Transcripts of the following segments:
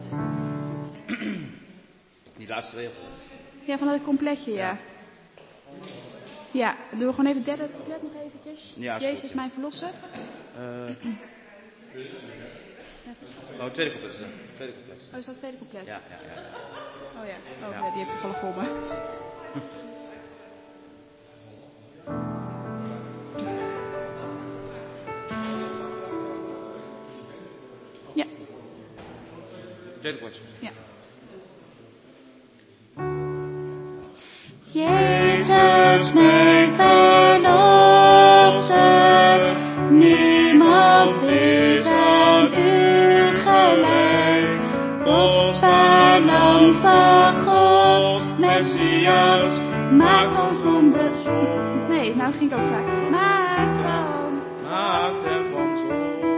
couplet. Die laatste regel. Ja, van het completje, ja. Ja, doen we gewoon even het derde couplet nog eventjes. Ja, Jezus, goed, ja. mijn verlosser. Tweede couplet. Tweede couplet. Oh, is dat het tweede couplet? Ja. Oh ja, Ja. ja, die heb ik toevallig voor me. Ja. Tweede couplet. Ja. Jezus, mijn verlosser, niemand is aan u gelijk. Kostbaar lam van God, Messias, maakt ons zonde. Nee, nou ging ik ook vaak. Maakt hem van zonde.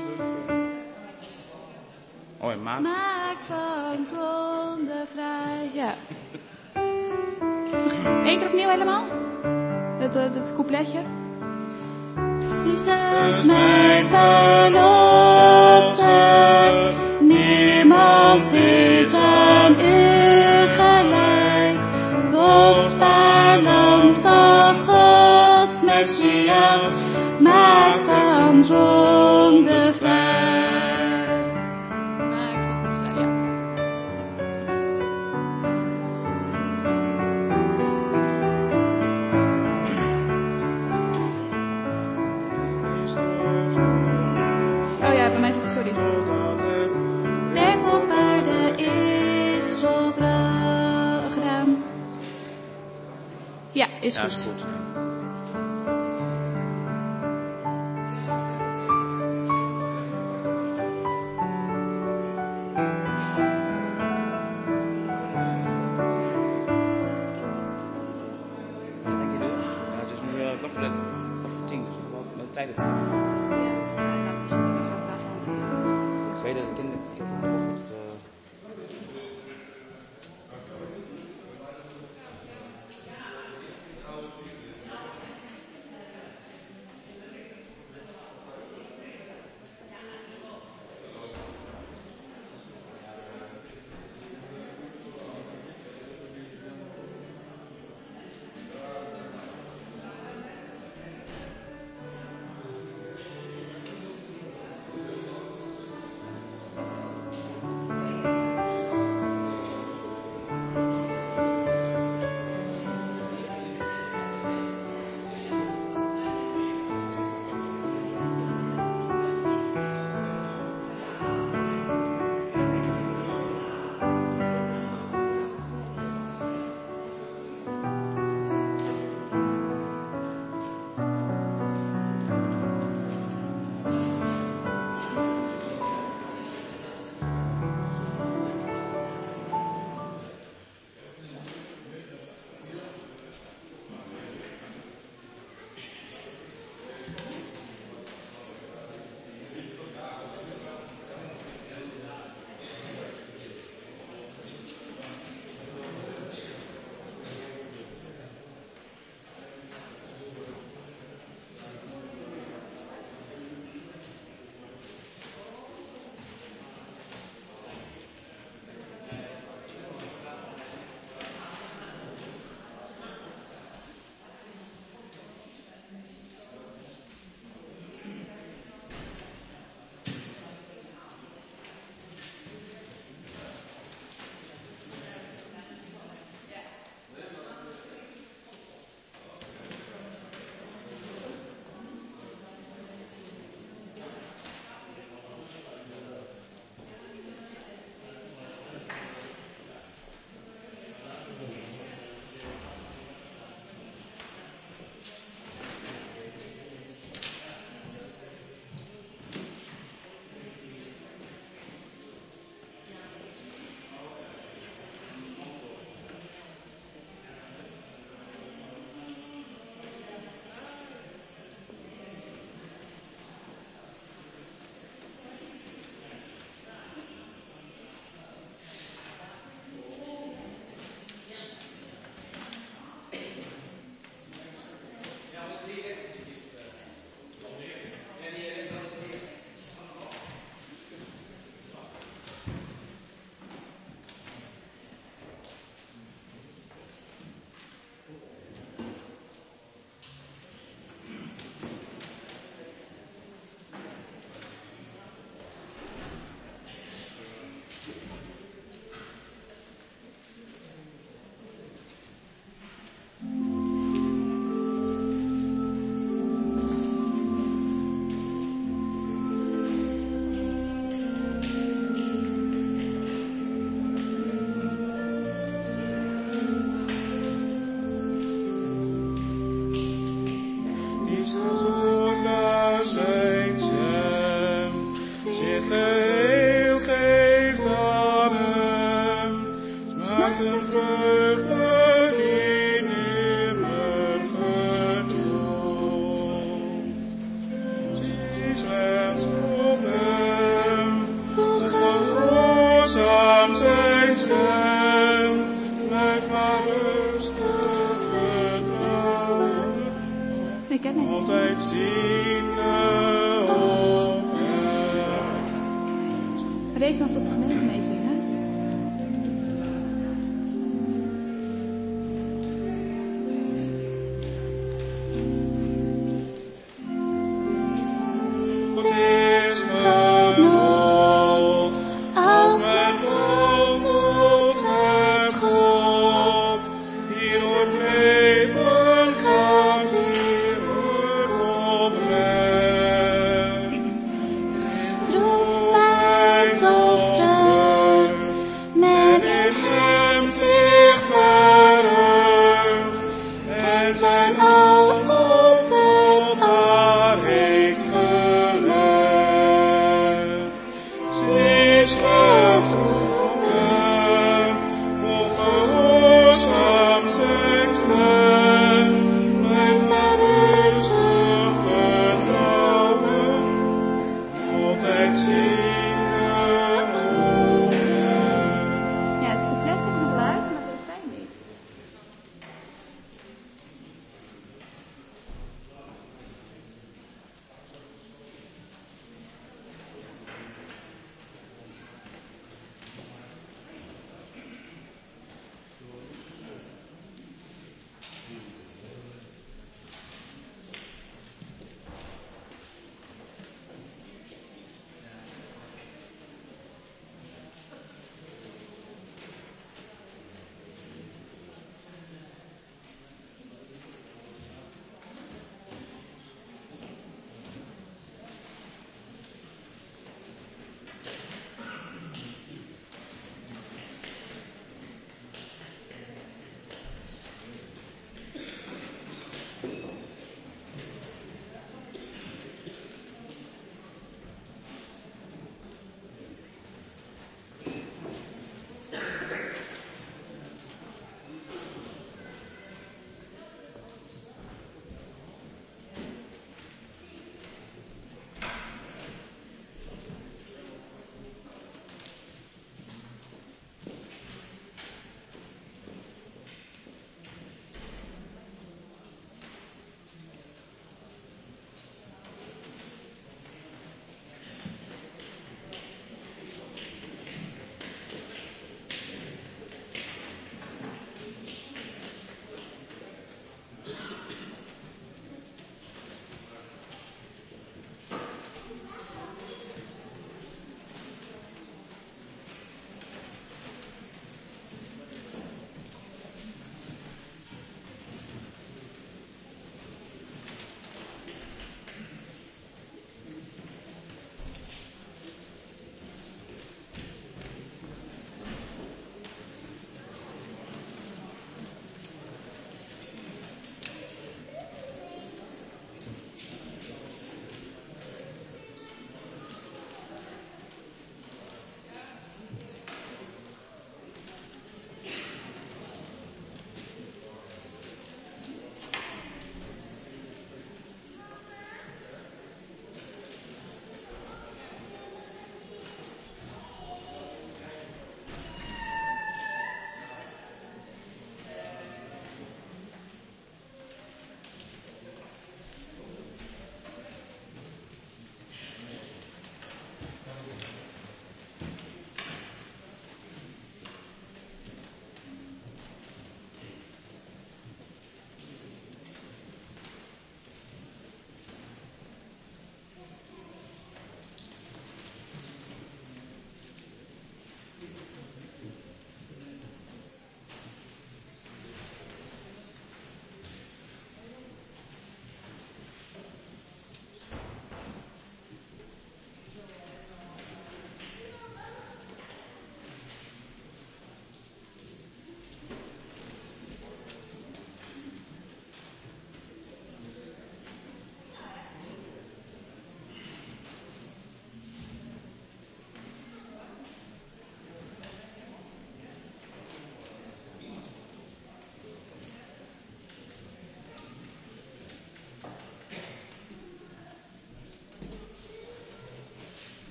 Oh, en maakt van zonde vrij. Ja. Eén keer opnieuw helemaal? Het coupletje. Jezus, mijn verlosser, niemand is aan u gelijk. Kostbaar lam van God, Messias, maakt van zonde vrij. Maakt van zonde vrij, ja. Oh ja, bij mij zit het, sorry. Werk op aarde is gedaan. Ja, is Ja, goed. is goed. Wat denk je doen? Ja, het is nu kwart voor 10, dus nog wel met tijd. Ik weet dat de kinderen of het... draagt een vreugde die nimmer verdooft. Zie slechts op hem, gehoorzaam zijn stem, blijf maar rustig vertrouwen, Ik ken het. altijd ziende op hem. Maar deze mag tot de gemeente meezingen. Wat is genot, als men wandelt met God, hier wordt leven gaat, hier wordt oprecht. Troef mij tot vreugde.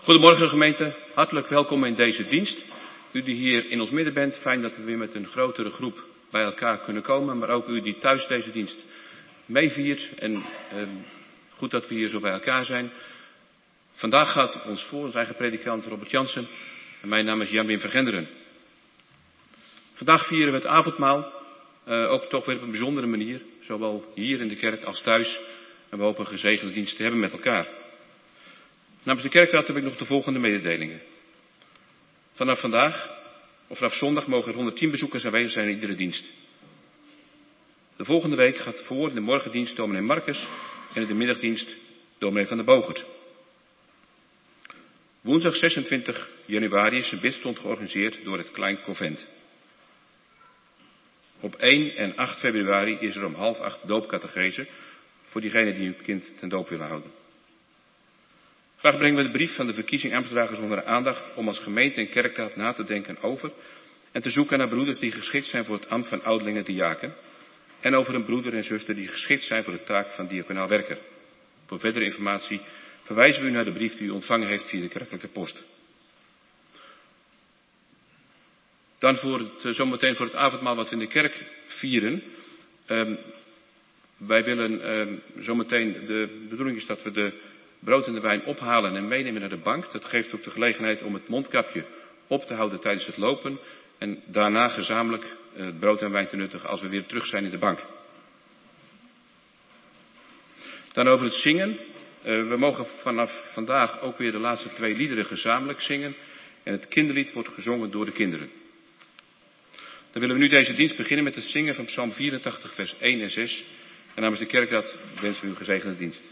Goedemorgen gemeente, hartelijk welkom in deze dienst. U die hier in ons midden bent, fijn dat we weer met een grotere groep bij elkaar kunnen komen. Maar ook u die thuis deze dienst meeviert en goed dat we hier zo bij elkaar zijn. Vandaag gaat ons voor ons eigen predikant Robert Jansen en mijn naam is Jan-Wim Vergenderen. Vandaag vieren we het avondmaal, ook toch weer op een bijzondere manier, zowel hier in de kerk als thuis. En we hopen een gezegende dienst te hebben met elkaar. Namens de kerkraad heb ik nog de volgende mededelingen. Vanaf zondag mogen er 110 bezoekers aanwezig zijn in iedere dienst. De volgende week gaat voor in de morgendienst dominee Marcus en in de middagdienst dominee van der Bogert. Woensdag 26 januari is een bidstond georganiseerd door het Klein Convent. Op 1 en 8 februari is er om 7:30 doopcatechese voor diegenen die hun kind ten doop willen houden. Graag brengen we de brief van de verkiezing ambtsdragers onder de aandacht om als gemeente en kerkraad na te denken over en te zoeken naar broeders die geschikt zijn voor het ambt van ouderlingen diaken en over een broeder en zuster die geschikt zijn voor de taak van diaconaal werker. Voor verdere informatie verwijzen we u naar de brief die u ontvangen heeft via de kerkelijke post. Dan zometeen voor het avondmaal wat we in de kerk vieren. Wij willen zometeen, de bedoeling is dat we de brood en de wijn ophalen en meenemen naar de bank. Dat geeft ook de gelegenheid om het mondkapje op te houden tijdens het lopen. En daarna gezamenlijk het brood en wijn te nuttigen als we weer terug zijn in de bank. Dan over het zingen. We mogen vanaf vandaag ook weer de laatste 2 liederen gezamenlijk zingen. En het kinderlied wordt gezongen door de kinderen. Dan willen we nu deze dienst beginnen met het zingen van Psalm 84 vers 1 en 6. En namens de kerkraad wensen we u een gezegende dienst.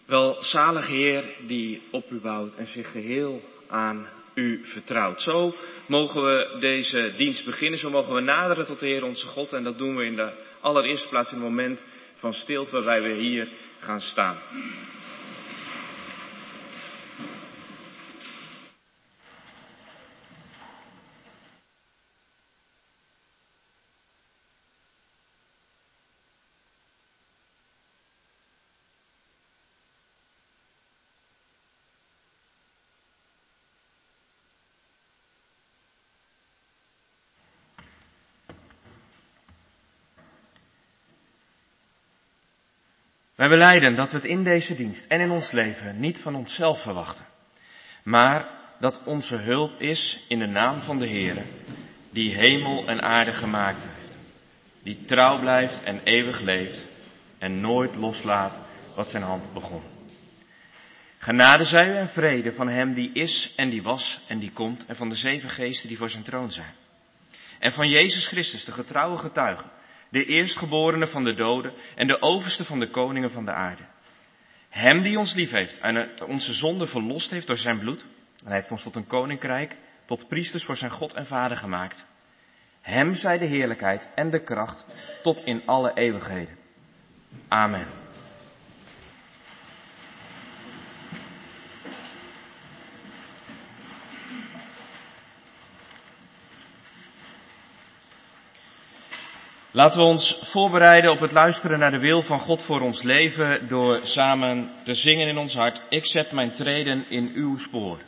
Welzalige Heer die op u bouwt en zich geheel aan u vertrouwt. Zo mogen we deze dienst beginnen, zo mogen we naderen tot de Heer onze God. En dat doen we in de allereerste plaats in het moment van stilte waarbij we hier gaan staan. Wij belijden dat we het in deze dienst en in ons leven niet van onszelf verwachten, maar dat onze hulp is in de naam van de Heere, die hemel en aarde gemaakt heeft, die trouw blijft en eeuwig leeft en nooit loslaat wat zijn hand begon. Genade zij u en vrede van hem die is en die was en die komt en van de 7 geesten die voor zijn troon zijn. En van Jezus Christus, de getrouwe getuige, de eerstgeborene van de doden en de overste van de koningen van de aarde. Hem die ons lief heeft en uit onze zonde verlost heeft door zijn bloed. En hij heeft ons tot een koninkrijk, tot priesters voor zijn God en Vader gemaakt. Hem zij de heerlijkheid en de kracht tot in alle eeuwigheden. Amen. Laten we ons voorbereiden op het luisteren naar de wil van God voor ons leven door samen te zingen in ons hart. Ik zet mijn treden in uw spoor.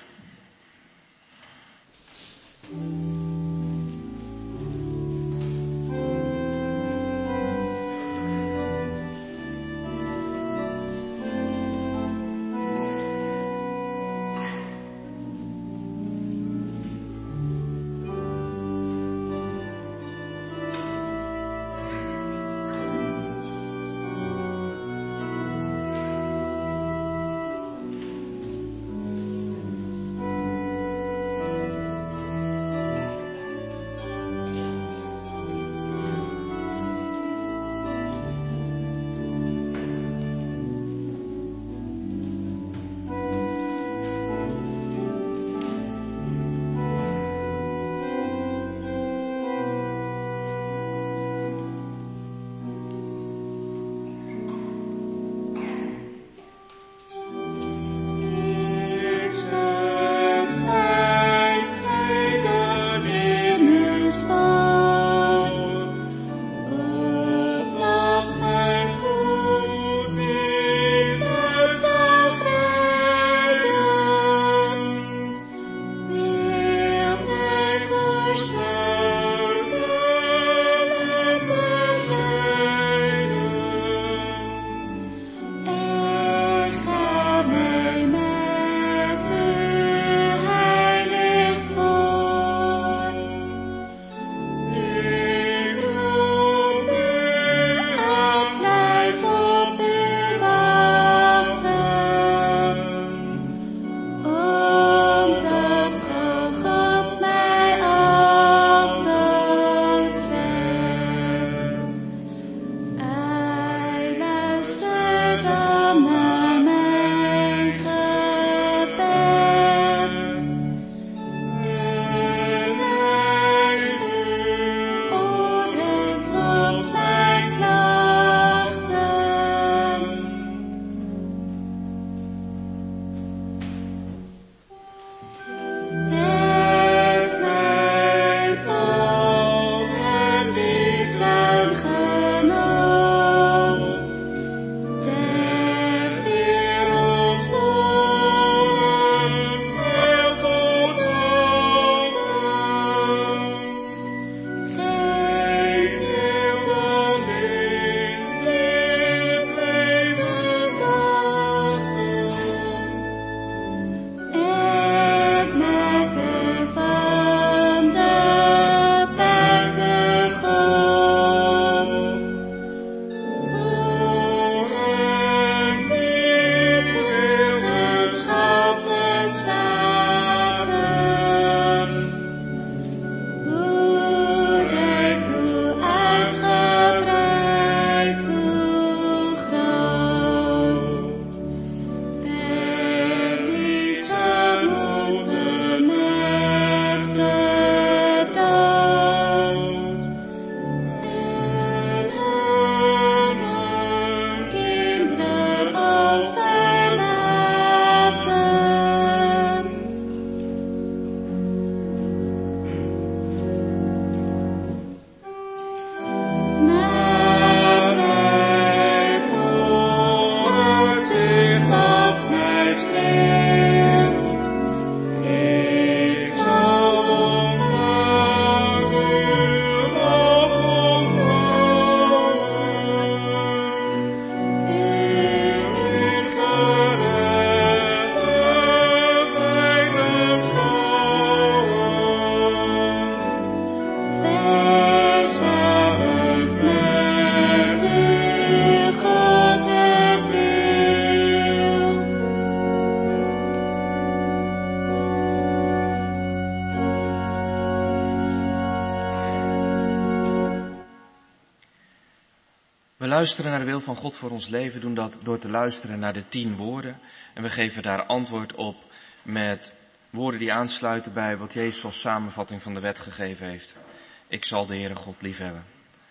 luisteren naar de wil van God voor ons leven, doen dat door te luisteren naar de 10 woorden. En we geven daar antwoord op met woorden die aansluiten bij wat Jezus als samenvatting van de wet gegeven heeft. Ik zal de Heere God liefhebben.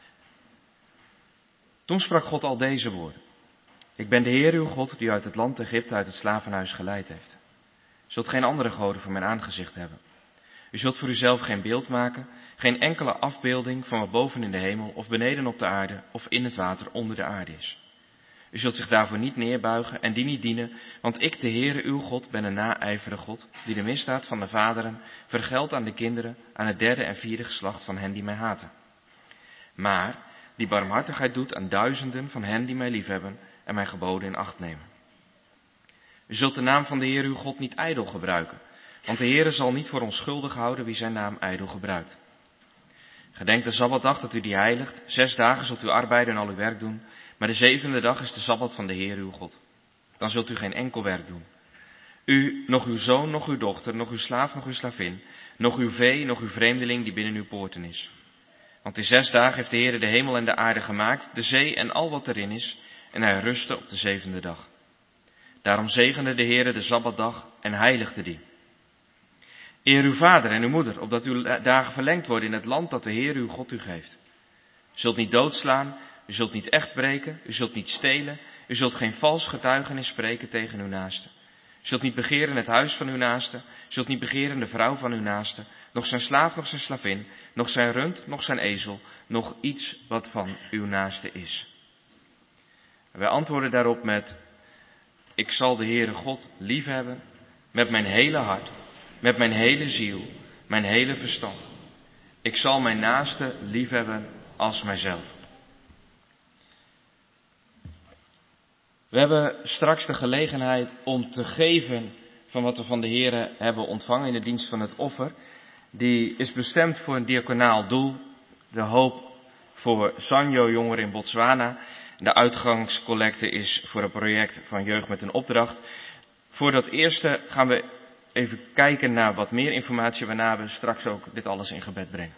Toen sprak God al deze woorden. Ik ben de Heer uw God die uit het land Egypte, uit het slavenhuis geleid heeft. U zult geen andere goden voor mijn aangezicht hebben. U zult voor uzelf geen beeld maken, geen enkele afbeelding van wat boven in de hemel of beneden op de aarde of in het water onder de aarde is. U zult zich daarvoor niet neerbuigen en die niet dienen, want ik, de Heere uw God, ben een naijvere God, die de misdaad van de vaderen vergeldt aan de kinderen, aan het 3e en 4e geslacht van hen die mij haten. Maar die barmhartigheid doet aan duizenden van hen die mij liefhebben en mijn geboden in acht nemen. U zult de naam van de Heer uw God niet ijdel gebruiken, want de Heere zal niet voor onschuldig houden wie zijn naam ijdel gebruikt. Gedenk de Sabbatdag dat u die heiligt. 6 dagen zult u arbeiden en al uw werk doen, maar de 7e dag is de Sabbat van de Heer uw God. Dan zult u geen enkel werk doen. U, nog uw zoon, nog uw dochter, nog uw slaaf, nog uw slavin, nog uw vee, nog uw vreemdeling die binnen uw poorten is. Want in 6 dagen heeft de Heere de hemel en de aarde gemaakt, de zee en al wat erin is, en hij rustte op de 7e dag. Daarom zegende de Heere de Sabbatdag en heiligde die. Eer uw vader en uw moeder, opdat uw dagen verlengd worden in het land dat de Heer uw God u geeft. U zult niet doodslaan, u zult niet echt breken, u zult niet stelen, u zult geen vals getuigenis spreken tegen uw naaste. U zult niet begeren het huis van uw naaste, u zult niet begeren de vrouw van uw naaste, nog zijn slaaf, nog zijn slavin, nog zijn rund, nog zijn ezel, nog iets wat van uw naaste is. En wij antwoorden daarop met, ik zal de Heere God liefhebben met mijn hele hart, met mijn hele ziel, mijn hele verstand. Ik zal mijn naaste liefhebben als mijzelf. We hebben straks de gelegenheid om te geven van wat we van de Heere hebben ontvangen in de dienst van het offer. Die is bestemd voor een diaconaal doel. De hoop voor Sanjo-jongeren in Botswana. De uitgangscollecte is voor een project van Jeugd met een Opdracht. Voor dat eerste gaan we even kijken naar wat meer informatie, waarna we straks ook dit alles in gebed brengen.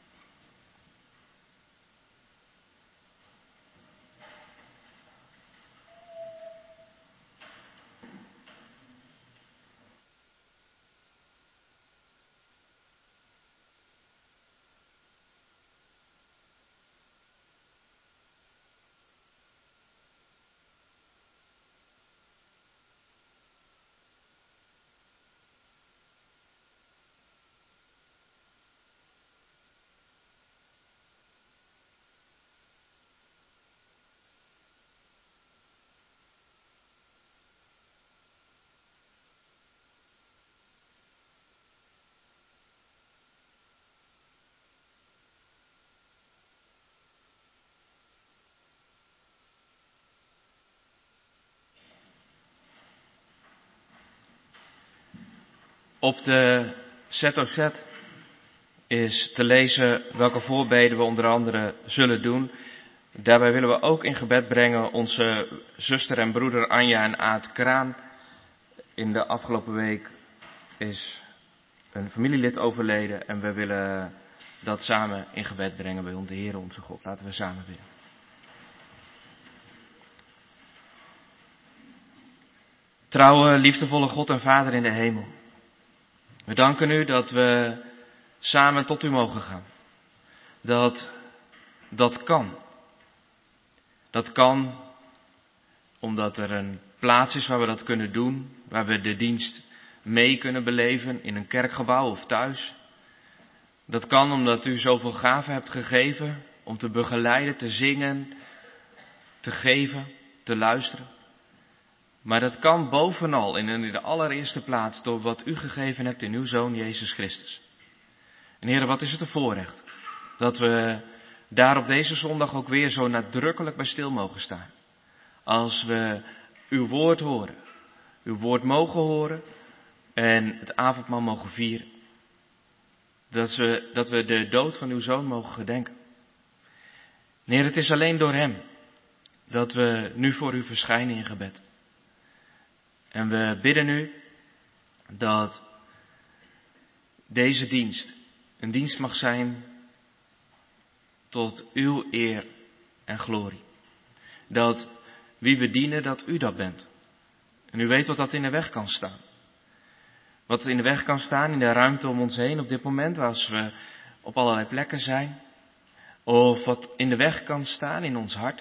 Op de ZOZ is te lezen welke voorbeden we onder andere zullen doen. Daarbij willen we ook in gebed brengen onze zuster en broeder Anja en Aad Kraan. In de afgelopen week is een familielid overleden en we willen dat samen in gebed brengen bij de Heer onze God. Laten we samen bidden. Trouwe, liefdevolle God en Vader in de hemel. We danken u dat we samen tot u mogen gaan. Dat kan. Dat kan omdat er een plaats is waar we dat kunnen doen. Waar we de dienst mee kunnen beleven in een kerkgebouw of thuis. Dat kan omdat u zoveel gaven hebt gegeven om te begeleiden, te zingen, te geven, te luisteren. Maar dat kan bovenal en in de allereerste plaats door wat u gegeven hebt in uw Zoon Jezus Christus. En Heere, wat is het een voorrecht dat we daar op deze zondag ook weer zo nadrukkelijk bij stil mogen staan. Als we uw woord horen, uw woord mogen horen en het avondmaal mogen vieren. Dat we de dood van uw Zoon mogen gedenken. Heer, het is alleen door hem dat we nu voor u verschijnen in gebed. En we bidden u dat deze dienst een dienst mag zijn tot uw eer en glorie. dat wie we dienen, dat u dat bent. En u weet wat dat in de weg kan staan. Wat in de weg kan staan in de ruimte om ons heen op dit moment, als we op allerlei plekken zijn. Of wat in de weg kan staan in ons hart.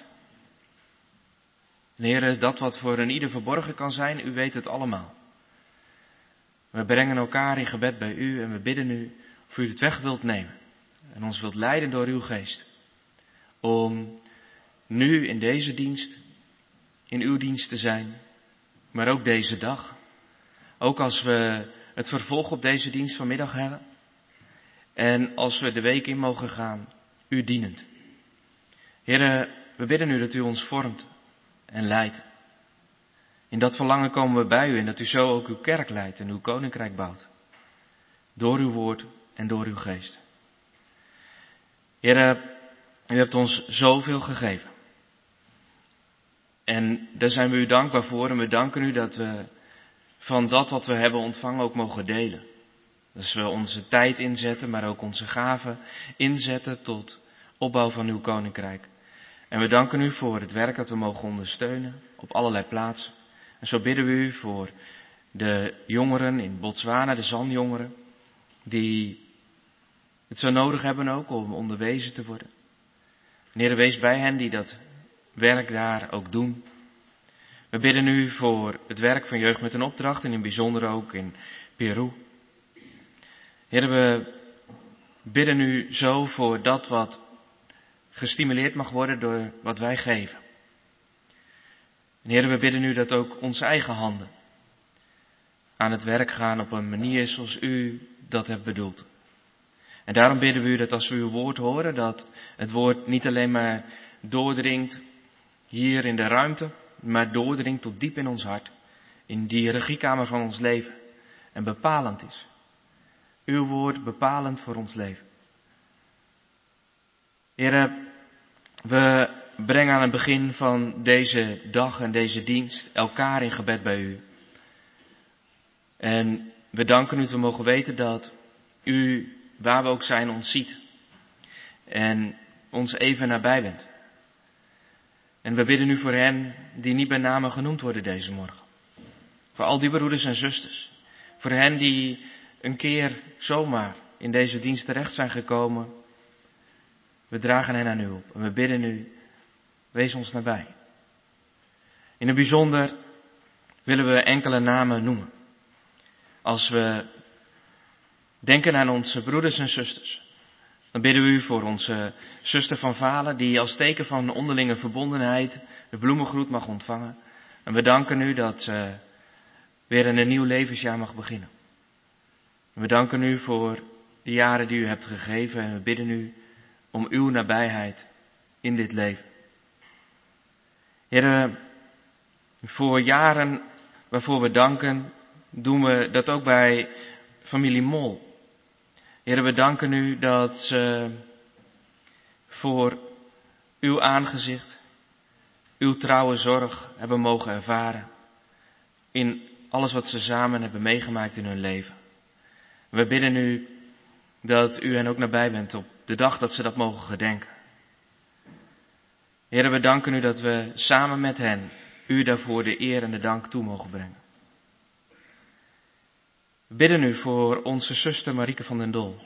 En Heere, dat wat voor een ieder verborgen kan zijn, u weet het allemaal. We brengen elkaar in gebed bij u en we bidden u of u het weg wilt nemen. En ons wilt leiden door uw geest. Om nu in deze dienst, in uw dienst te zijn. Maar ook deze dag. Ook als we het vervolg op deze dienst vanmiddag hebben. En als we de week in mogen gaan, u dienend. Heere, we bidden u dat u ons vormt en leidt. In dat verlangen komen we bij u en dat u zo ook uw kerk leidt en uw koninkrijk bouwt. Door uw woord en door uw geest. Heere, u hebt ons zoveel gegeven. En daar zijn we u dankbaar voor en we danken u dat we van dat wat we hebben ontvangen ook mogen delen. Dus we onze tijd inzetten, maar ook onze gaven inzetten tot opbouw van uw koninkrijk. En we danken u voor het werk dat we mogen ondersteunen op allerlei plaatsen. En zo bidden we u voor de jongeren in Botswana, de Zanjongeren, die het zo nodig hebben ook om onderwezen te worden. Heer, wees bij hen die dat werk daar ook doen. We bidden u voor het werk van Jeugd met een Opdracht en in bijzonder ook in Peru. Heer, we bidden u zo voor dat wat gestimuleerd mag worden door wat wij geven. En Heer, we bidden u dat ook onze eigen handen aan het werk gaan op een manier zoals u dat hebt bedoeld. En daarom bidden we u dat als we uw woord horen, dat het woord niet alleen maar doordringt hier in de ruimte, maar doordringt tot diep in ons hart, in die regiekamer van ons leven en bepalend is. Uw woord bepalend voor ons leven. Heere, we brengen aan het begin van deze dag en deze dienst elkaar in gebed bij u. En we danken u dat we mogen weten dat u, waar we ook zijn, ons ziet. En ons even nabij bent. En we bidden u voor hen die niet bij name genoemd worden deze morgen. Voor al die broeders en zusters. Voor hen die een keer zomaar in deze dienst terecht zijn gekomen. We dragen hen aan u op. En we bidden u, wees ons nabij. In het bijzonder willen we enkele namen noemen. Als we denken aan onze broeders en zusters. Dan bidden we u voor onze zuster van Valen, die als teken van onderlinge verbondenheid de bloemengroet mag ontvangen. En we danken u dat ze weer een nieuw levensjaar mag beginnen. En we danken u voor de jaren die u hebt gegeven en we bidden u om uw nabijheid in dit leven. Heer, voor jaren waarvoor we danken, doen we dat ook bij familie Mol. Heer, we danken u dat ze voor uw aangezicht, uw trouwe zorg hebben mogen ervaren in alles wat ze samen hebben meegemaakt in hun leven. We bidden u dat u hen ook nabij bent op de dag dat ze dat mogen gedenken. Heer, we danken u dat we samen met hen u daarvoor de eer en de dank toe mogen brengen. We bidden u voor onze zuster Marieke van den Dol.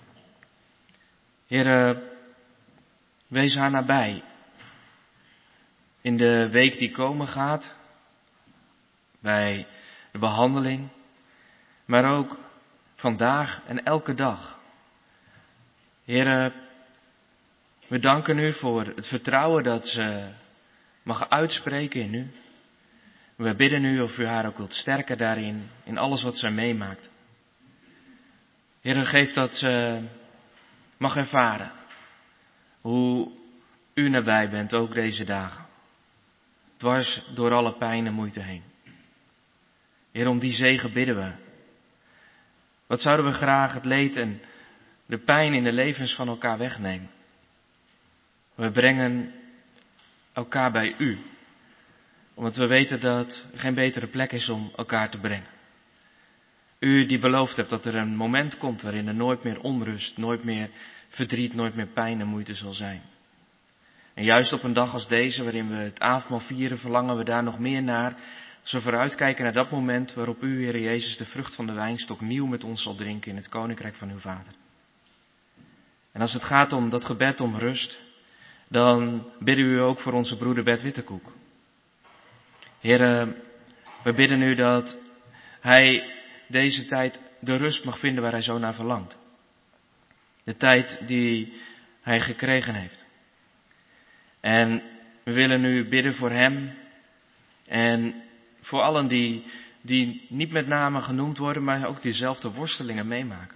Heer, wees haar nabij in de week die komen gaat, bij de behandeling, maar ook vandaag en elke dag. Heer, we danken u voor het vertrouwen dat ze mag uitspreken in u. We bidden u of u haar ook wilt sterken daarin, in alles wat zij meemaakt. Heer, geef dat ze mag ervaren hoe u nabij bent, ook deze dagen. Dwars door alle pijn en moeite heen. Heer, om die zegen bidden we. Wat zouden we graag het leed en de pijn in de levens van elkaar wegnemen. We brengen elkaar bij u. Omdat we weten dat er geen betere plek is om elkaar te brengen. U die beloofd hebt dat er een moment komt waarin er nooit meer onrust, nooit meer verdriet, nooit meer pijn en moeite zal zijn. En juist op een dag als deze, waarin we het avondmaal vieren, verlangen we daar nog meer naar. Als we vooruitkijken naar dat moment waarop u, Heer Jezus, de vrucht van de wijnstok nieuw met ons zal drinken in het koninkrijk van uw Vader. En als het gaat om dat gebed om rust, dan bidden u ook voor onze broeder Bert Wittekoek. Heer, we bidden u dat hij deze tijd de rust mag vinden waar hij zo naar verlangt. De tijd die hij gekregen heeft. En we willen nu bidden voor hem en voor allen die niet met name genoemd worden, maar ook diezelfde worstelingen meemaken.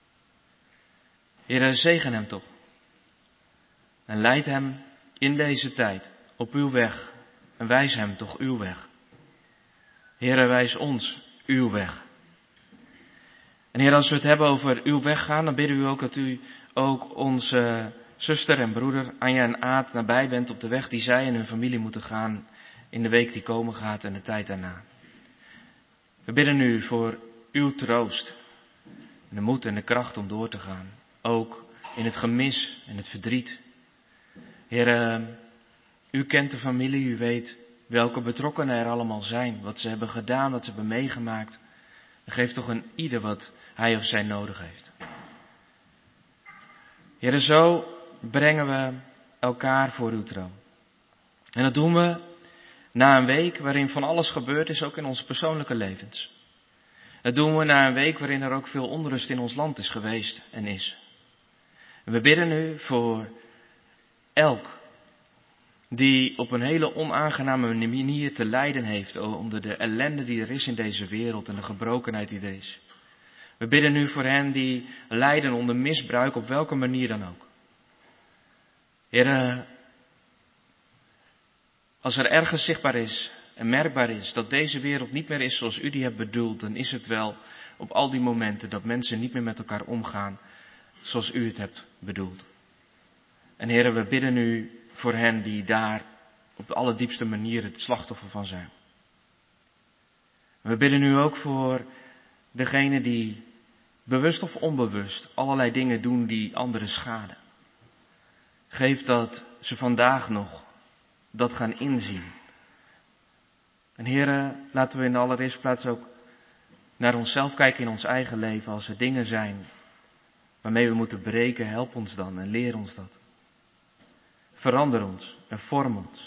Heer, zegen hem toch. En leid hem in deze tijd op uw weg. En wijs hem toch uw weg. Heer, wijs ons uw weg. En Heer, als we het hebben over uw weg gaan, dan bidden we ook dat u ook onze zuster en broeder Anja en Aad nabij bent op de weg die zij en hun familie moeten gaan in de week die komen gaat en de tijd daarna. We bidden u voor uw troost, de moed en de kracht om door te gaan. Ook in het gemis en het verdriet. Heer, u kent de familie, u weet welke betrokkenen er allemaal zijn, wat ze hebben gedaan, wat ze hebben meegemaakt. Geef toch een ieder wat hij of zij nodig heeft. Heer, zo brengen we elkaar voor uw troon. En dat doen we na een week waarin van alles gebeurd is, ook in onze persoonlijke levens. Dat doen we na een week waarin er ook veel onrust in ons land is geweest en is. En we bidden u voor elk die op een hele onaangename manier te lijden heeft onder de ellende die er is in deze wereld en de gebrokenheid die er is. We bidden nu voor hen die lijden onder misbruik op welke manier dan ook. Heer, als er ergens zichtbaar is en merkbaar is dat deze wereld niet meer is zoals u die hebt bedoeld, dan is het wel op al die momenten dat mensen niet meer met elkaar omgaan zoals u het hebt bedoeld. En Heer, we bidden u voor hen die daar op de allerdiepste manier het slachtoffer van zijn. We bidden u ook voor degenen die bewust of onbewust allerlei dingen doen die anderen schaden. Geef dat ze vandaag nog dat gaan inzien. En Heere, laten we in de allereerste plaats ook naar onszelf kijken in ons eigen leven. Als er dingen zijn waarmee we moeten breken, help ons dan en leer ons dat. Verander ons en vorm ons.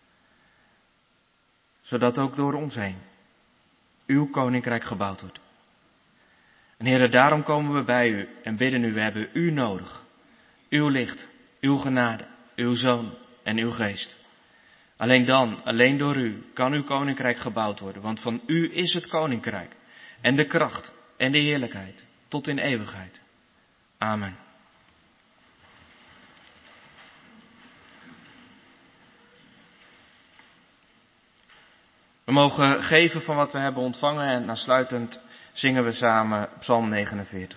Zodat ook door ons heen uw koninkrijk gebouwd wordt. En Heere, daarom komen we bij u en bidden u, we hebben u nodig. Uw licht, uw genade, uw Zoon en uw geest. Alleen dan, alleen door u, kan uw koninkrijk gebouwd worden. Want van u is het koninkrijk en de kracht en de heerlijkheid tot in eeuwigheid. Amen. We mogen geven van wat we hebben ontvangen en aansluitend zingen we samen Psalm 49.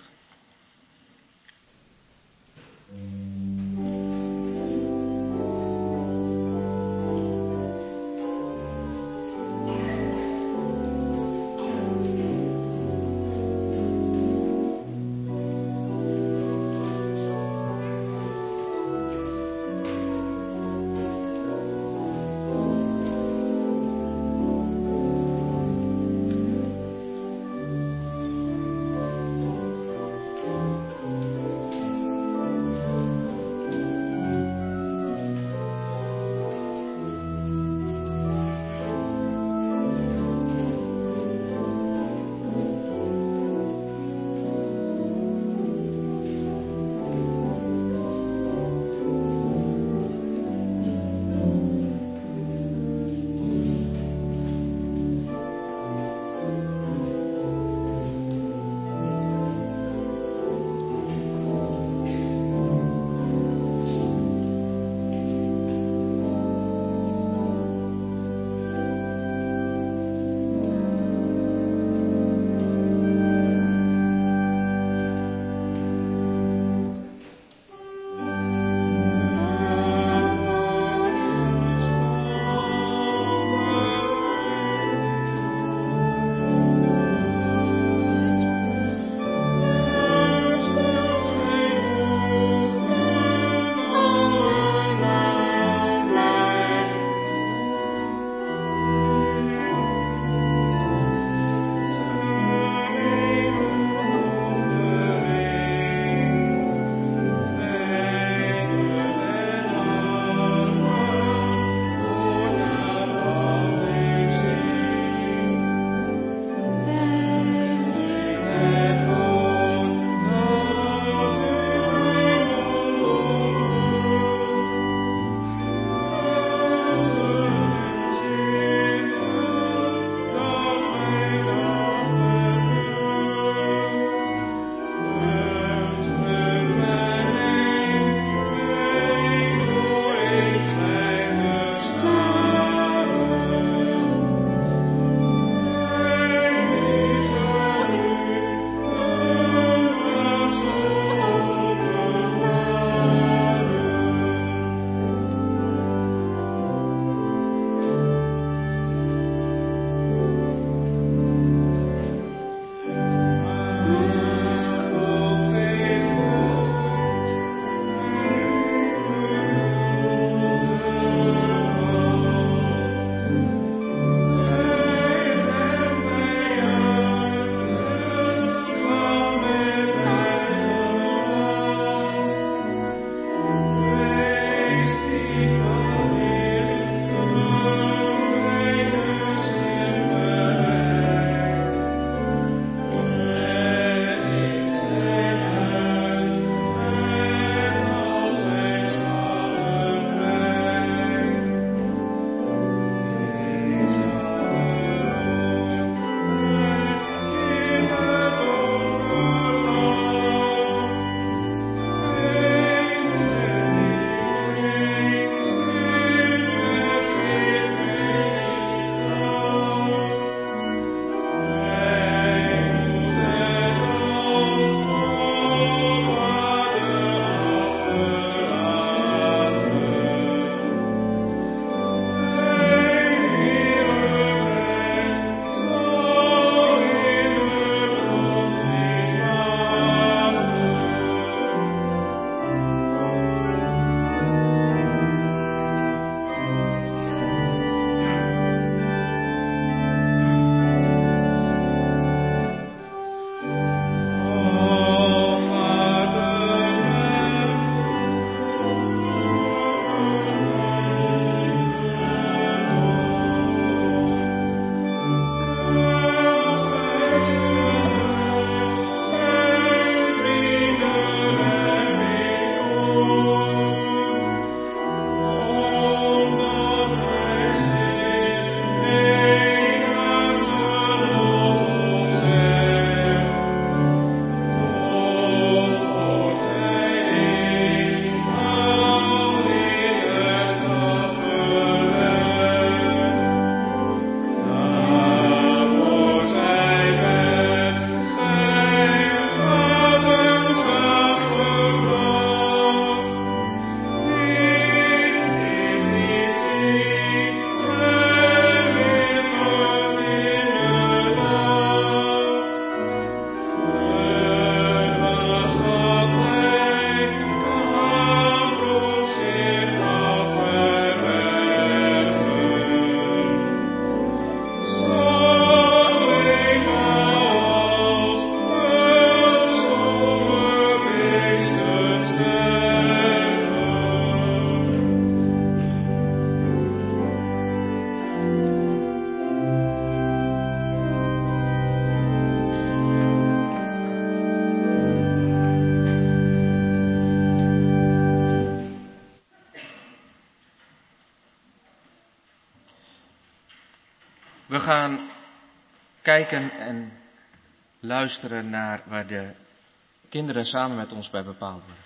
We gaan kijken en luisteren naar waar de kinderen samen met ons bij bepaald worden.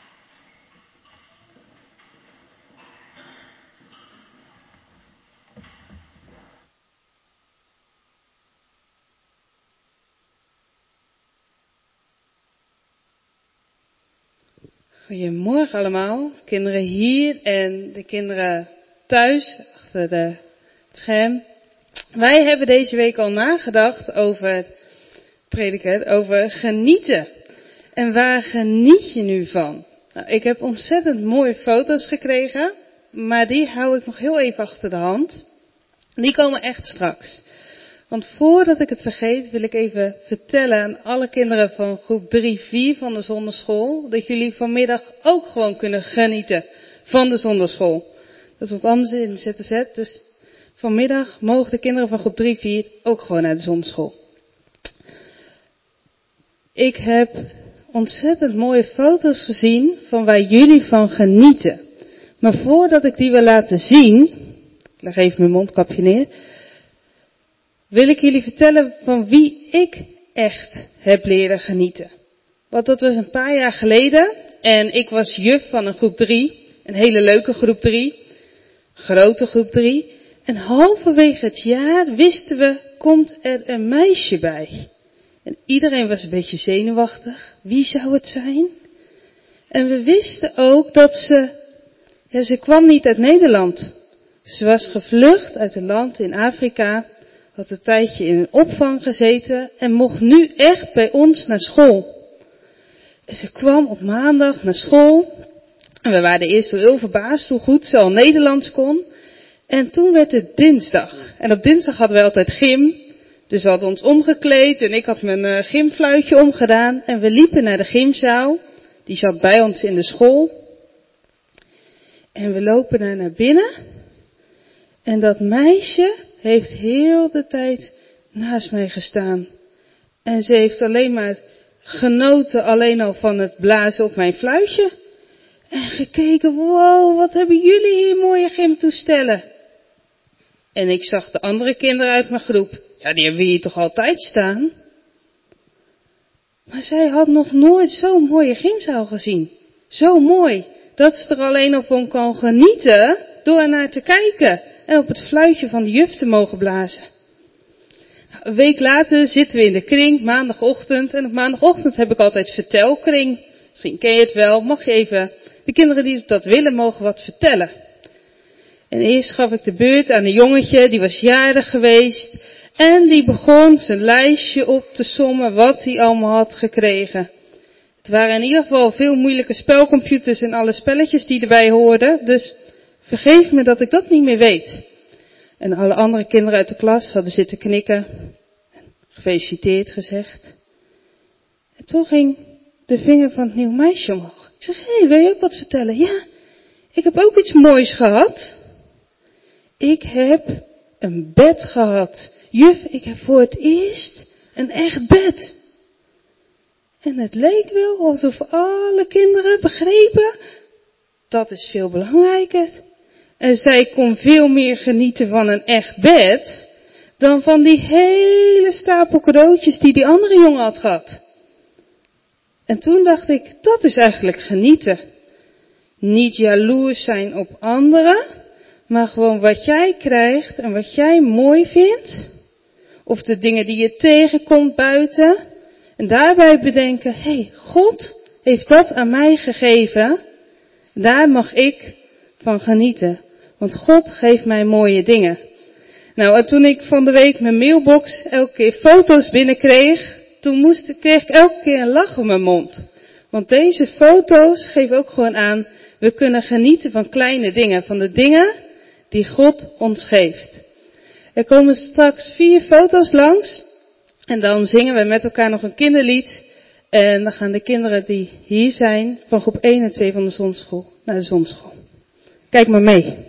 Goedemorgen allemaal, kinderen hier en de kinderen thuis achter het scherm. Wij hebben deze week al nagedacht over prediker, over genieten. En waar geniet je nu van? Nou, ik heb ontzettend mooie foto's gekregen, maar die hou ik nog heel even achter de hand. Die komen echt straks. Want voordat ik het vergeet, wil ik even vertellen aan alle kinderen van groep 3-4 van de zonderschool, dat jullie vanmiddag ook gewoon kunnen genieten van de zonderschool. Dat is wat anders in de ZTZ, dus vanmiddag mogen de kinderen van groep 3-4 ook gewoon naar de zonderschool. Ik heb ontzettend mooie foto's gezien van waar jullie van genieten. Maar voordat ik die wil laten zien, ik leg even mijn mondkapje neer, wil ik jullie vertellen van wie ik echt heb leren genieten. Want dat was een paar jaar geleden en ik was juf van een groep 3, een hele leuke groep 3, grote groep 3. En halverwege het jaar wisten we, komt er een meisje bij. En iedereen was een beetje zenuwachtig. Wie zou het zijn? En we wisten ook dat ze kwam niet uit Nederland. Ze was gevlucht uit een land in Afrika, had een tijdje in een opvang gezeten en mocht nu echt bij ons naar school. En ze kwam op maandag naar school en we waren eerst heel verbaasd hoe goed ze al Nederlands kon. En toen werd het dinsdag. En op dinsdag hadden we altijd gym. Dus we hadden ons omgekleed en ik had mijn gymfluitje omgedaan. En we liepen naar de gymzaal. Die zat bij ons in de school. En we lopen daar naar binnen. En dat meisje heeft heel de tijd naast mij gestaan. En ze heeft alleen maar genoten alleen al van het blazen op mijn fluitje. En gekeken, wow, wat hebben jullie hier mooie gymtoestellen. En ik zag de andere kinderen uit mijn groep. Ja, die hebben we hier toch altijd staan. Maar zij had nog nooit zo'n mooie gymzaal gezien. Zo mooi, dat ze er alleen al van kan genieten door er naar te kijken. En op het fluitje van de juf te mogen blazen. Nou, een week later zitten we in de kring, maandagochtend. En op maandagochtend heb ik altijd vertelkring. Misschien ken je het wel, mag je even, de kinderen die dat willen mogen wat vertellen. En eerst gaf ik de beurt aan een jongetje, die was jarig geweest. En die begon zijn lijstje op te sommen wat hij allemaal had gekregen. Het waren in ieder geval veel moeilijke spelcomputers en alle spelletjes die erbij hoorden. Dus vergeef me dat ik dat niet meer weet. En alle andere kinderen uit de klas hadden zitten knikken. Gefeliciteerd gezegd. En toen ging de vinger van het nieuwe meisje omhoog. Ik zeg, hé, wil je ook wat vertellen? Ja, ik heb ook iets moois gehad. Ik heb een bed gehad. Juf, ik heb voor het eerst een echt bed. En het leek wel alsof alle kinderen begrepen, dat is veel belangrijker. En zij kon veel meer genieten van een echt bed, dan van die hele stapel cadeautjes die andere jongen had gehad. En toen dacht ik, dat is eigenlijk genieten. Niet jaloers zijn op anderen, maar gewoon wat jij krijgt en wat jij mooi vindt. Of de dingen die je tegenkomt buiten. En daarbij bedenken, hé, God heeft dat aan mij gegeven. Daar mag ik van genieten. Want God geeft mij mooie dingen. Nou, en toen ik van de week mijn mailbox elke keer foto's binnenkreeg, toen kreeg ik elke keer een lach om mijn mond. Want deze foto's geven ook gewoon aan, we kunnen genieten van kleine dingen. Van de dingen die God ons geeft. Er komen straks 4 foto's langs. En dan zingen we met elkaar nog een kinderlied. En dan gaan de kinderen die hier zijn, van groep 1 en 2 van de zonneschool, naar de zonneschool. Kijk maar mee.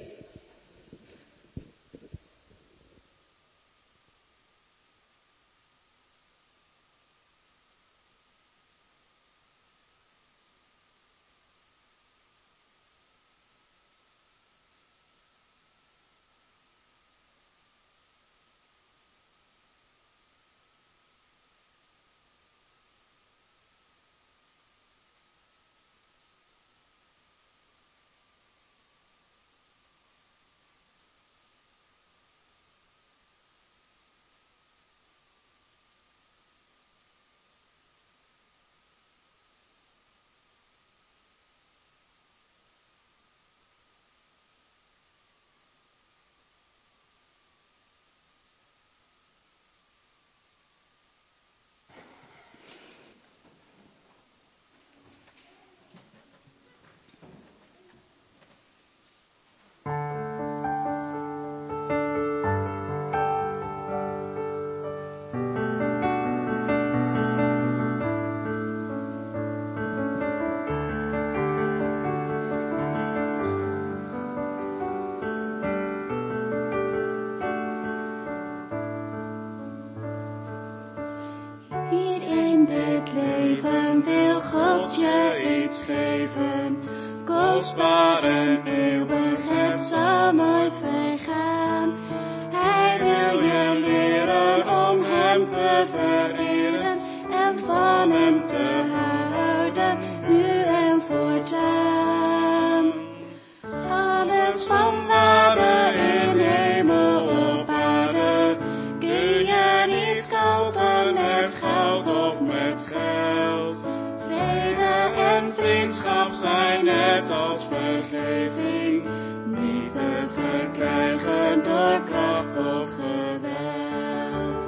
leven wil God je iets geven. Kostbaar en eeuwig, het zal nooit vergaan. Hij wil je leren om hem te vereren en van hem te houden, nu en voortaan. Alles van waarde in hemel op aarde kun je niet kopen met goud of met geld. Vrede en vriendschap zijn net als vergeving, niet te verkrijgen door kracht of geweld.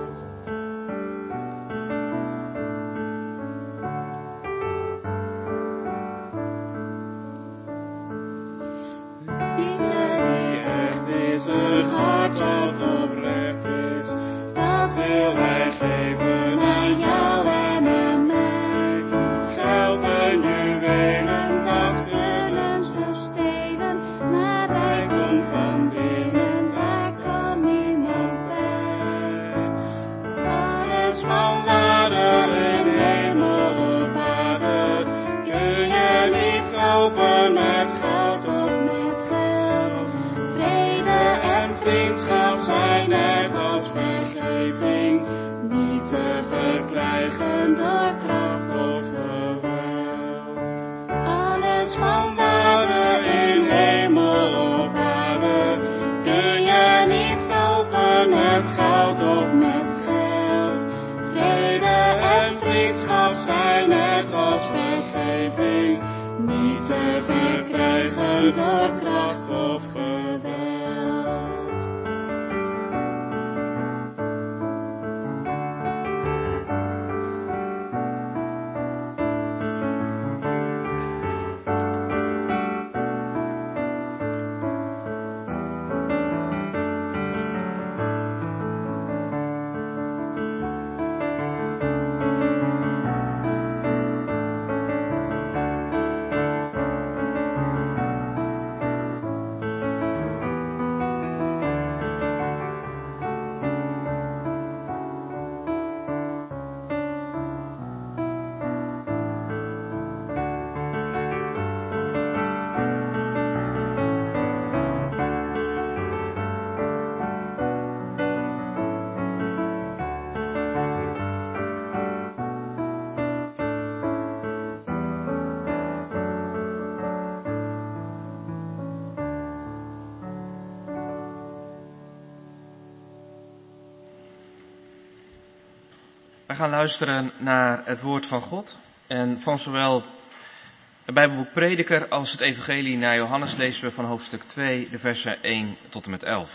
Liefde die echt is, een hart dat oprecht is, dat wil hij geven aan jou en aan mij. Geld en juwelen, dat kunnen ze stelen, maar rijkdom van binnen, daar kan niemand bij. Alles van waarde in hemel op aarde kun je niet kopen met goud of met geld. Vrede en vriendschap zijn net als vergeving, niet te verkrijgen door kracht of geweld. Alles van waarde in hemel op aarde kun je niet kopen met goud of met geld. Vrede en vriendschap zijn net als vergeving, niet te verkrijgen door kracht of geweld. We gaan luisteren naar het woord van God. En van zowel het Bijbelboek Prediker als het Evangelie naar Johannes lezen we van hoofdstuk 2, de versen 1 tot en met 11.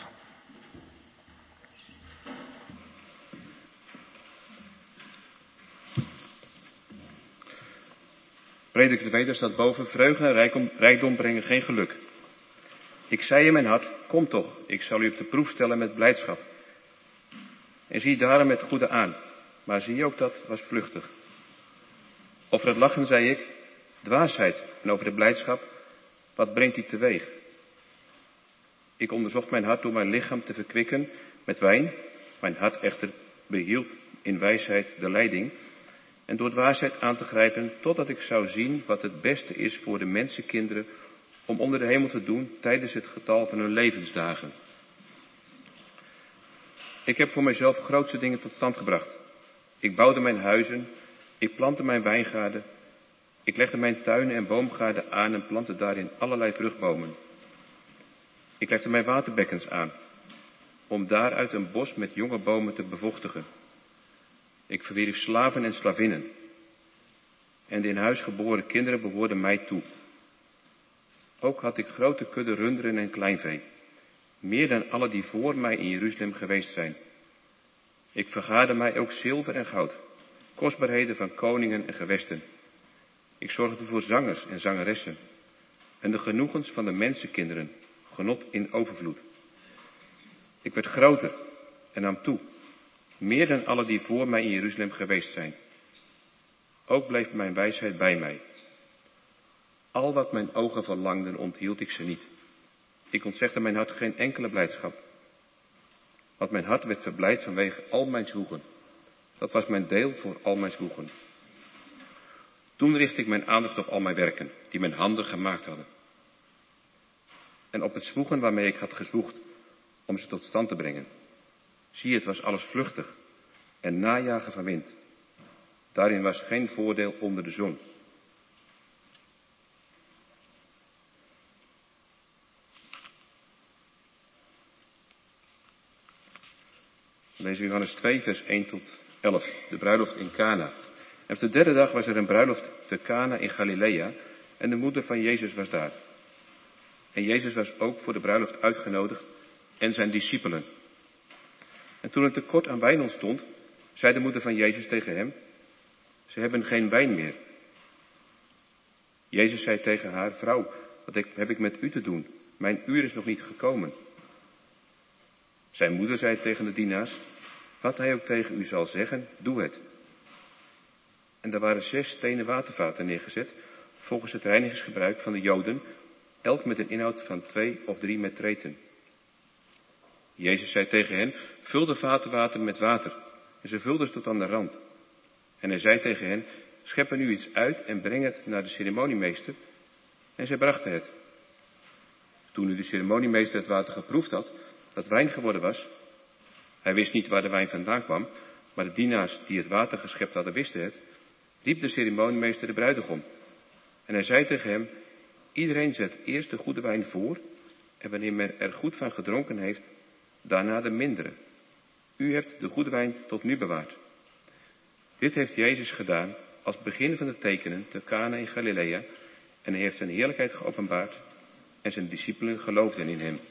Prediker 2, daar staat boven: vreugde en rijkdom brengen geen geluk. Ik zei in mijn hart: kom toch, ik zal u op de proef stellen met blijdschap. En zie daarom het goede aan. Maar zie ook, dat was vluchtig. Over het lachen zei ik: dwaasheid. En over de blijdschap: wat brengt die teweeg? Ik onderzocht mijn hart door mijn lichaam te verkwikken met wijn. Mijn hart echter behield in wijsheid de leiding. En door dwaasheid aan te grijpen, totdat ik zou zien wat het beste is voor de mensenkinderen om onder de hemel te doen tijdens het getal van hun levensdagen. Ik heb voor mijzelf grootste dingen tot stand gebracht. Ik bouwde mijn huizen, ik plantte mijn wijngaarden, ik legde mijn tuinen en boomgaarden aan en plantte daarin allerlei vruchtbomen. Ik legde mijn waterbekkens aan, om daaruit een bos met jonge bomen te bevochtigen. Ik verwierf slaven en slavinnen. En de in huis geboren kinderen behoorden mij toe. Ook had ik grote kudde runderen en kleinvee, meer dan alle die voor mij in Jeruzalem geweest zijn. Ik vergaarde mij ook zilver en goud, kostbaarheden van koningen en gewesten. Ik zorgde voor zangers en zangeressen en de genoegens van de mensenkinderen, genot in overvloed. Ik werd groter en nam toe, meer dan alle die voor mij in Jeruzalem geweest zijn. Ook bleef mijn wijsheid bij mij. Al wat mijn ogen verlangden, onthield ik ze niet. Ik ontzegde mijn hart geen enkele blijdschap. Want mijn hart werd verblijd vanwege al mijn zwoegen. Dat was mijn deel voor al mijn zwoegen. Toen richtte ik mijn aandacht op al mijn werken, die mijn handen gemaakt hadden. En op het zwoegen waarmee ik had gezwoegd om ze tot stand te brengen. Zie, het was alles vluchtig en najagen van wind. Daarin was geen voordeel onder de zon. We lezen Johannes 2, vers 1 tot 11, de bruiloft in Cana. En op de derde dag was er een bruiloft te Cana in Galilea en de moeder van Jezus was daar. En Jezus was ook voor de bruiloft uitgenodigd en zijn discipelen. En toen een tekort aan wijn ontstond, zei de moeder van Jezus tegen hem: ze hebben geen wijn meer. Jezus zei tegen haar: vrouw, wat heb ik met u te doen? Mijn uur is nog niet gekomen. Zijn moeder zei tegen de dienaars: wat hij ook tegen u zal zeggen, doe het. En er waren 6 stenen watervaten neergezet, volgens het reinigingsgebruik van de Joden, elk met een inhoud van 2 of 3 metreten. Jezus zei tegen hen: vul de vaten met water. En ze vulden ze tot aan de rand. En hij zei tegen hen: schep er nu iets uit en breng het naar de ceremoniemeester. En zij brachten het. Toen nu de ceremoniemeester het water geproefd had, dat wijn geworden was, hij wist niet waar de wijn vandaan kwam, maar de dienaars die het water geschept hadden wisten het, riep de ceremoniemeester de bruidegom. En hij zei tegen hem: iedereen zet eerst de goede wijn voor, en wanneer men er goed van gedronken heeft, daarna de mindere. U hebt de goede wijn tot nu bewaard. Dit heeft Jezus gedaan als begin van de tekenen te Cana in Galilea, en hij heeft zijn heerlijkheid geopenbaard, en zijn discipelen geloofden in hem.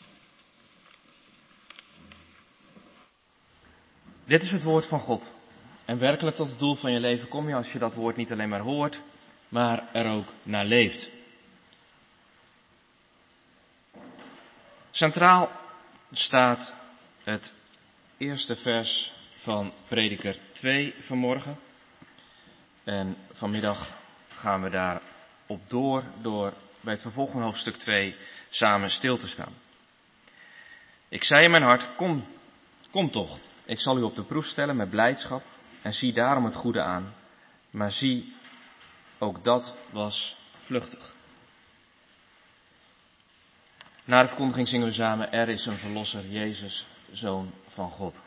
Dit is het woord van God. En werkelijk tot het doel van je leven kom je als je dat woord niet alleen maar hoort, maar er ook naar leeft. Centraal staat het eerste vers van Prediker 2 vanmorgen. En vanmiddag gaan we daar op door bij het vervolg van hoofdstuk 2 samen stil te staan. Ik zei in mijn hart: kom toch. Ik zal u op de proef stellen met blijdschap en zie daarom het goede aan. Maar zie, ook dat was vluchtig. Na de verkondiging zingen we samen: er is een verlosser, Jezus, Zoon van God.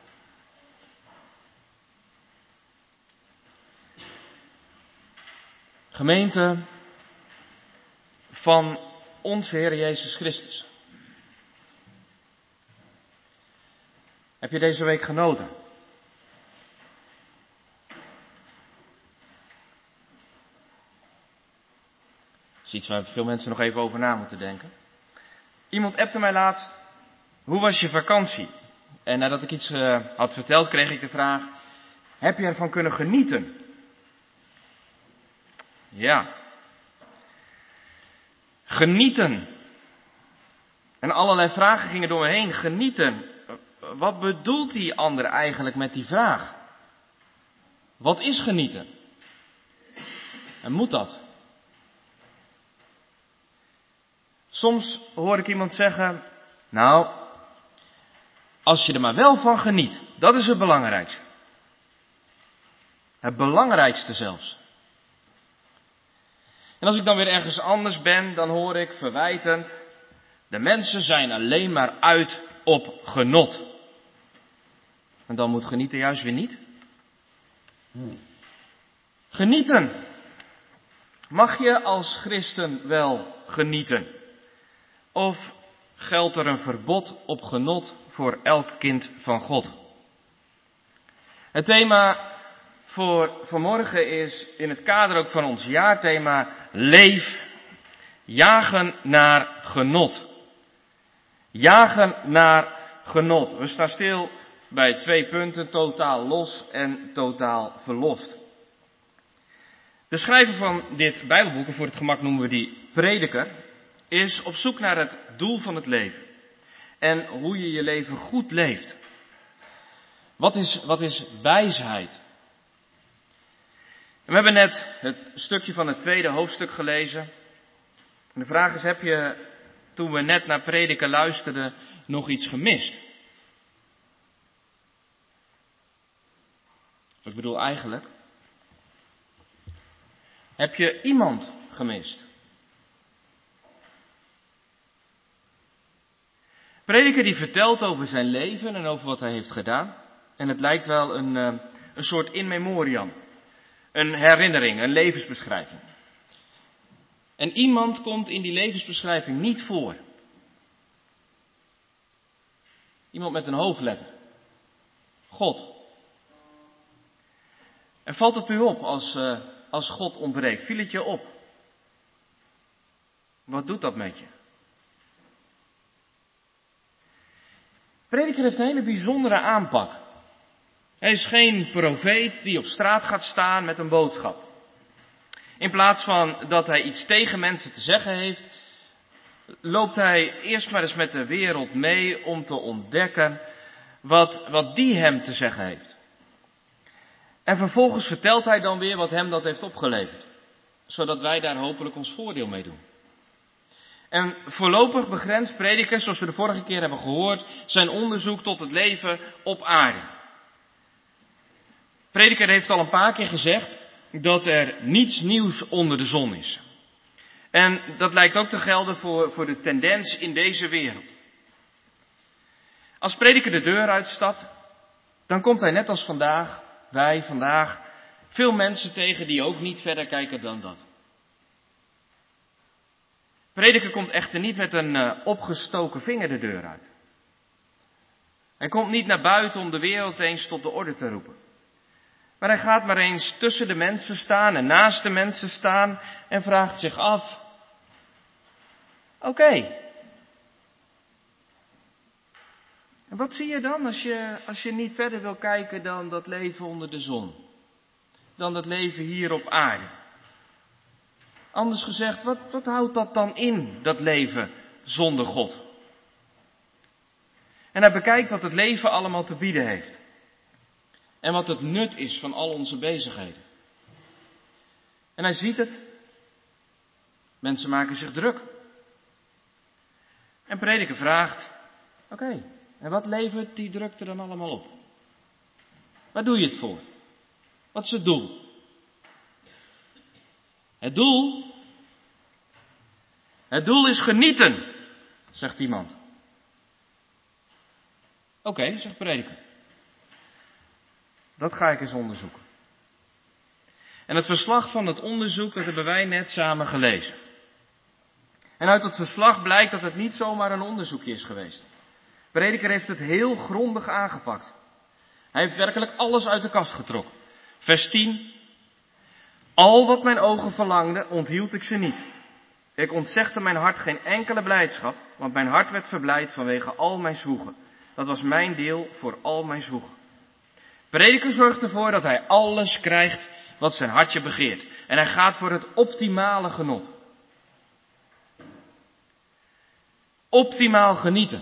Gemeente van onze Heer Jezus Christus. Heb je deze week genoten? Dat is iets waar veel mensen nog even over na moeten denken. Iemand appte mij laatst: hoe was je vakantie? En nadat ik iets had verteld, kreeg ik de vraag: heb je ervan kunnen genieten? Ja. Genieten. En allerlei vragen gingen door me heen. Genieten. Wat bedoelt die ander eigenlijk met die vraag? Wat is genieten? En moet dat? Soms hoor ik iemand zeggen: nou, als je er maar wel van geniet, dat is het belangrijkste. Het belangrijkste zelfs. En als ik dan weer ergens anders ben, dan hoor ik verwijtend: de mensen zijn alleen maar uit op genot. En dan moet genieten juist weer niet. Genieten. Mag je als christen wel genieten? Of geldt er een verbod op genot voor elk kind van God? Het thema voor vanmorgen is in het kader ook van ons jaarthema: leef, jagen naar genot. Jagen naar genot. We staan stil bij 2 punten: totaal los en totaal verlost. De schrijver van dit Bijbelboek, en voor het gemak noemen we die prediker, is op zoek naar het doel van het leven. En hoe je je leven goed leeft. Wat is wijsheid? En we hebben net het stukje van het 2e hoofdstuk gelezen. En de vraag is: heb je, toen we net naar prediken luisterden, nog iets gemist? Ik bedoel eigenlijk, Heb je iemand gemist? Prediker die vertelt over zijn leven en over wat hij heeft gedaan. En het lijkt wel een soort in memoriam. Een herinnering, een levensbeschrijving. En iemand komt in die levensbeschrijving niet voor. Iemand met een hoofdletter. God. En valt het u op als God ontbreekt? Viel het je op? Wat doet dat met je? Prediker heeft een hele bijzondere aanpak. Hij is geen profeet die op straat gaat staan met een boodschap. In plaats van dat hij iets tegen mensen te zeggen heeft, loopt hij eerst maar eens met de wereld mee om te ontdekken wat die hem te zeggen heeft. En vervolgens vertelt hij dan weer wat hem dat heeft opgeleverd. Zodat wij daar hopelijk ons voordeel mee doen. En voorlopig begrenst Prediker, zoals we de vorige keer hebben gehoord, zijn onderzoek tot het leven op aarde. Prediker heeft al een paar keer gezegd dat er niets nieuws onder de zon is. En dat lijkt ook te gelden voor de tendens in deze wereld. Als Prediker de deur uitstapt, dan komt hij net als wij vandaag, veel mensen tegen die ook niet verder kijken dan dat. Prediker komt echter niet met een opgestoken vinger de deur uit. Hij komt niet naar buiten om de wereld eens tot de orde te roepen. Maar hij gaat maar eens tussen de mensen staan en naast de mensen staan en vraagt zich af. Oké. En wat zie je dan als je niet verder wil kijken dan dat leven onder de zon? Dan dat leven hier op aarde? Anders gezegd, wat houdt dat dan in, dat leven zonder God? En hij bekijkt wat het leven allemaal te bieden heeft. En wat het nut is van al onze bezigheden. En hij ziet het. Mensen maken zich druk. En Prediker vraagt, oké, en wat levert die drukte dan allemaal op? Waar doe je het voor? Wat is het doel? Het doel is genieten, zegt iemand. Oké, zegt Prediker. Dat ga ik eens onderzoeken. En het verslag van het onderzoek, dat hebben wij net samen gelezen. En uit het verslag blijkt dat het niet zomaar een onderzoekje is geweest. Prediker heeft het heel grondig aangepakt. Hij heeft werkelijk alles uit de kast getrokken. Vers 10. Al wat mijn ogen verlangden, onthield ik ze niet. Ik ontzegde mijn hart geen enkele blijdschap, want mijn hart werd verblijd vanwege al mijn zwoegen. Dat was mijn deel voor al mijn zwoegen. Prediker zorgt ervoor dat hij alles krijgt wat zijn hartje begeert. En hij gaat voor het optimale genot. Optimaal genieten.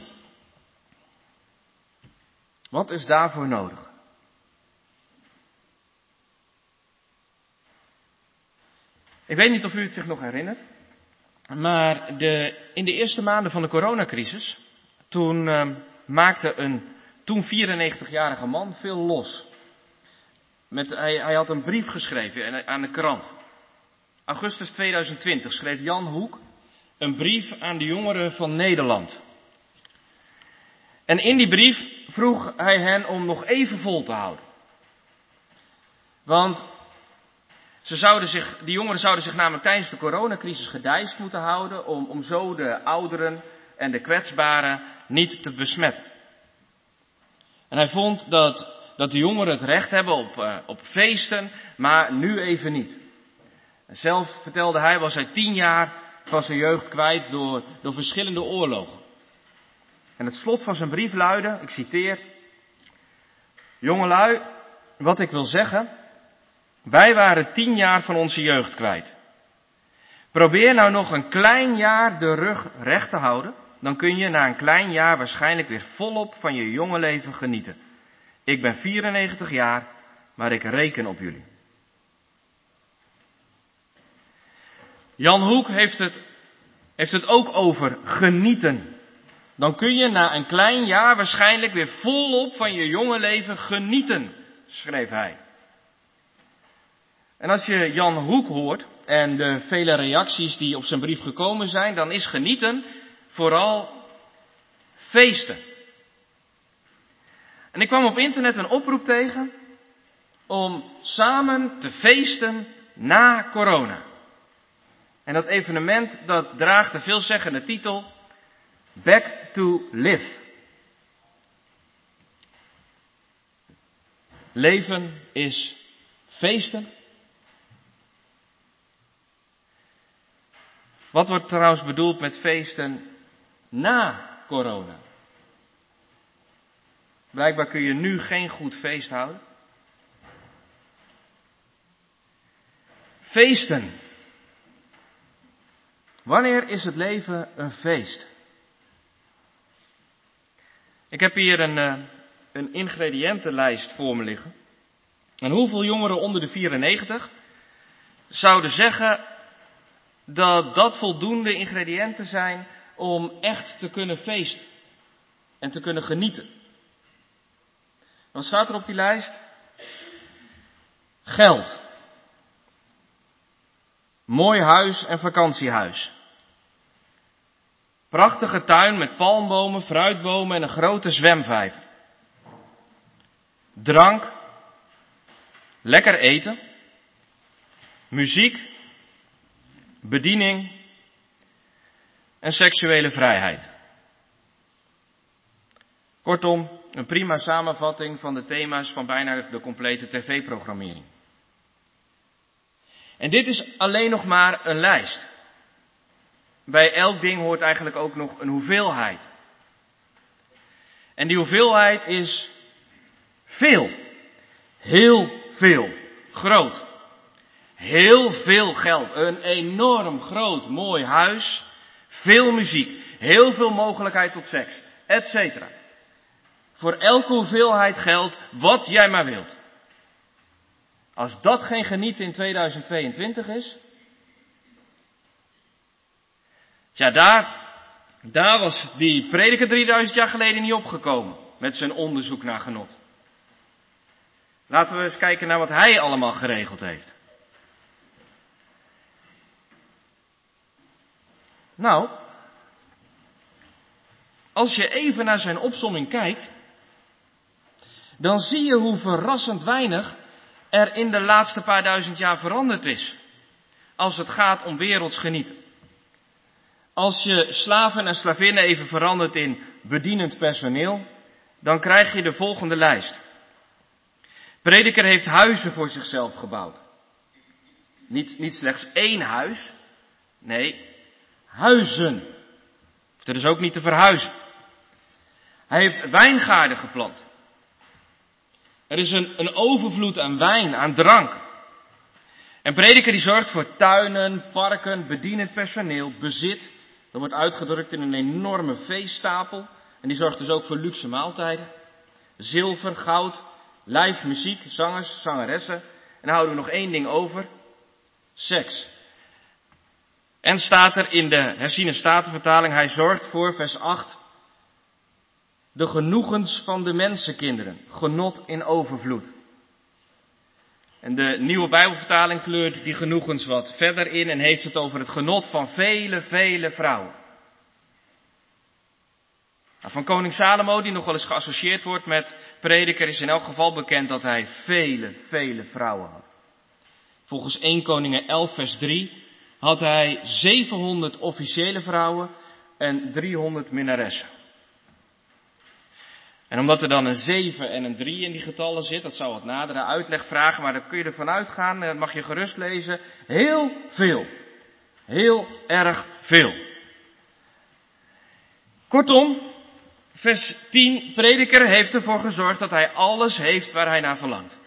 Wat is daarvoor nodig? Ik weet niet of u het zich nog herinnert, maar in de eerste maanden van de coronacrisis, toen maakte een toen 94-jarige man veel los. Hij had een brief geschreven aan de krant. Augustus 2020 schreef Jan Hoek een brief aan de jongeren van Nederland. En in die brief vroeg hij hen om nog even vol te houden. Want die jongeren zouden zich namelijk tijdens de coronacrisis gedijst moeten houden om zo de ouderen en de kwetsbaren niet te besmetten. En hij vond dat de jongeren het recht hebben op feesten, maar nu even niet. En zelf, vertelde hij, was hij 10 jaar van zijn jeugd kwijt door verschillende oorlogen. En het slot van zijn brief luidde, ik citeer: Jongelui, wat ik wil zeggen, wij waren 10 jaar van onze jeugd kwijt. Probeer nou nog een klein jaar de rug recht te houden, dan kun je na een klein jaar waarschijnlijk weer volop van je jonge leven genieten. Ik ben 94 jaar, maar ik reken op jullie. Jan Hoek heeft het ook over genieten. Dan kun je na een klein jaar waarschijnlijk weer volop van je jonge leven genieten, schreef hij. En als je Jan Hoek hoort en de vele reacties die op zijn brief gekomen zijn, dan is genieten vooral feesten. En ik kwam op internet een oproep tegen om samen te feesten na corona. En dat evenement dat draagt de veelzeggende titel Back to Live. Leven is feesten. Wat wordt trouwens bedoeld met feesten na corona? Blijkbaar kun je nu geen goed feest houden. Feesten. Wanneer is het leven een feest? Ik heb hier een ingrediëntenlijst voor me liggen. En hoeveel jongeren onder de 94 zouden zeggen dat dat voldoende ingrediënten zijn om echt te kunnen feesten en te kunnen genieten? Wat staat er op die lijst? Geld. Mooi huis en vakantiehuis. Prachtige tuin met palmbomen, fruitbomen en een grote zwemvijver. Drank. Lekker eten. Muziek. Bediening. En seksuele vrijheid. Kortom, een prima samenvatting van de thema's van bijna de complete tv-programmering. En dit is alleen nog maar een lijst. Bij elk ding hoort eigenlijk ook nog een hoeveelheid. En die hoeveelheid is veel. Heel veel. Groot. Heel veel geld. Een enorm groot mooi huis. Veel muziek. Heel veel mogelijkheid tot seks. Etc. Voor elke hoeveelheid geld wat jij maar wilt. Als dat geen genieten in 2022 is. Ja, daar was die prediker 3000 jaar geleden niet opgekomen. Met zijn onderzoek naar genot. Laten we eens kijken naar wat hij allemaal geregeld heeft. Nou, als je even naar zijn opsomming kijkt, dan zie je hoe verrassend weinig er in de laatste paar duizend jaar veranderd is. Als het gaat om werelds genieten. Als je slaven en slavinnen even verandert in bedienend personeel, dan krijg je de volgende lijst. Prediker heeft huizen voor zichzelf gebouwd. Niet slechts één huis, nee, huizen. Hoeft er dus ook niet te verhuizen. Hij heeft wijngaarden geplant. Er is een overvloed aan wijn, aan drank. En prediker die zorgt voor tuinen, parken, bedienend personeel, bezit. Dat wordt uitgedrukt in een enorme veestapel. En die zorgt dus ook voor luxe maaltijden. Zilver, goud, live muziek, zangers, zangeressen. En dan houden we nog één ding over. Seks. En staat er in de herziene statenvertaling, hij zorgt voor, vers 8, de genoegens van de mensenkinderen. Genot in overvloed. En de nieuwe Bijbelvertaling kleurt die genoegens wat verder in en heeft het over het genot van vele vrouwen. Nou, van koning Salomo, die nog wel eens geassocieerd wordt met prediker, is in elk geval bekend dat hij vele vrouwen had. Volgens 1 Koningen 11 vers 3 had hij 700 officiële vrouwen en 300 minnaressen. En omdat er dan een 7 en een 3 in die getallen zit, dat zou wat nadere uitleg vragen, maar daar kun je ervan uitgaan, dat mag je gerust lezen, heel veel. Heel erg veel. Kortom, vers 10, prediker heeft ervoor gezorgd dat hij alles heeft waar hij naar verlangt.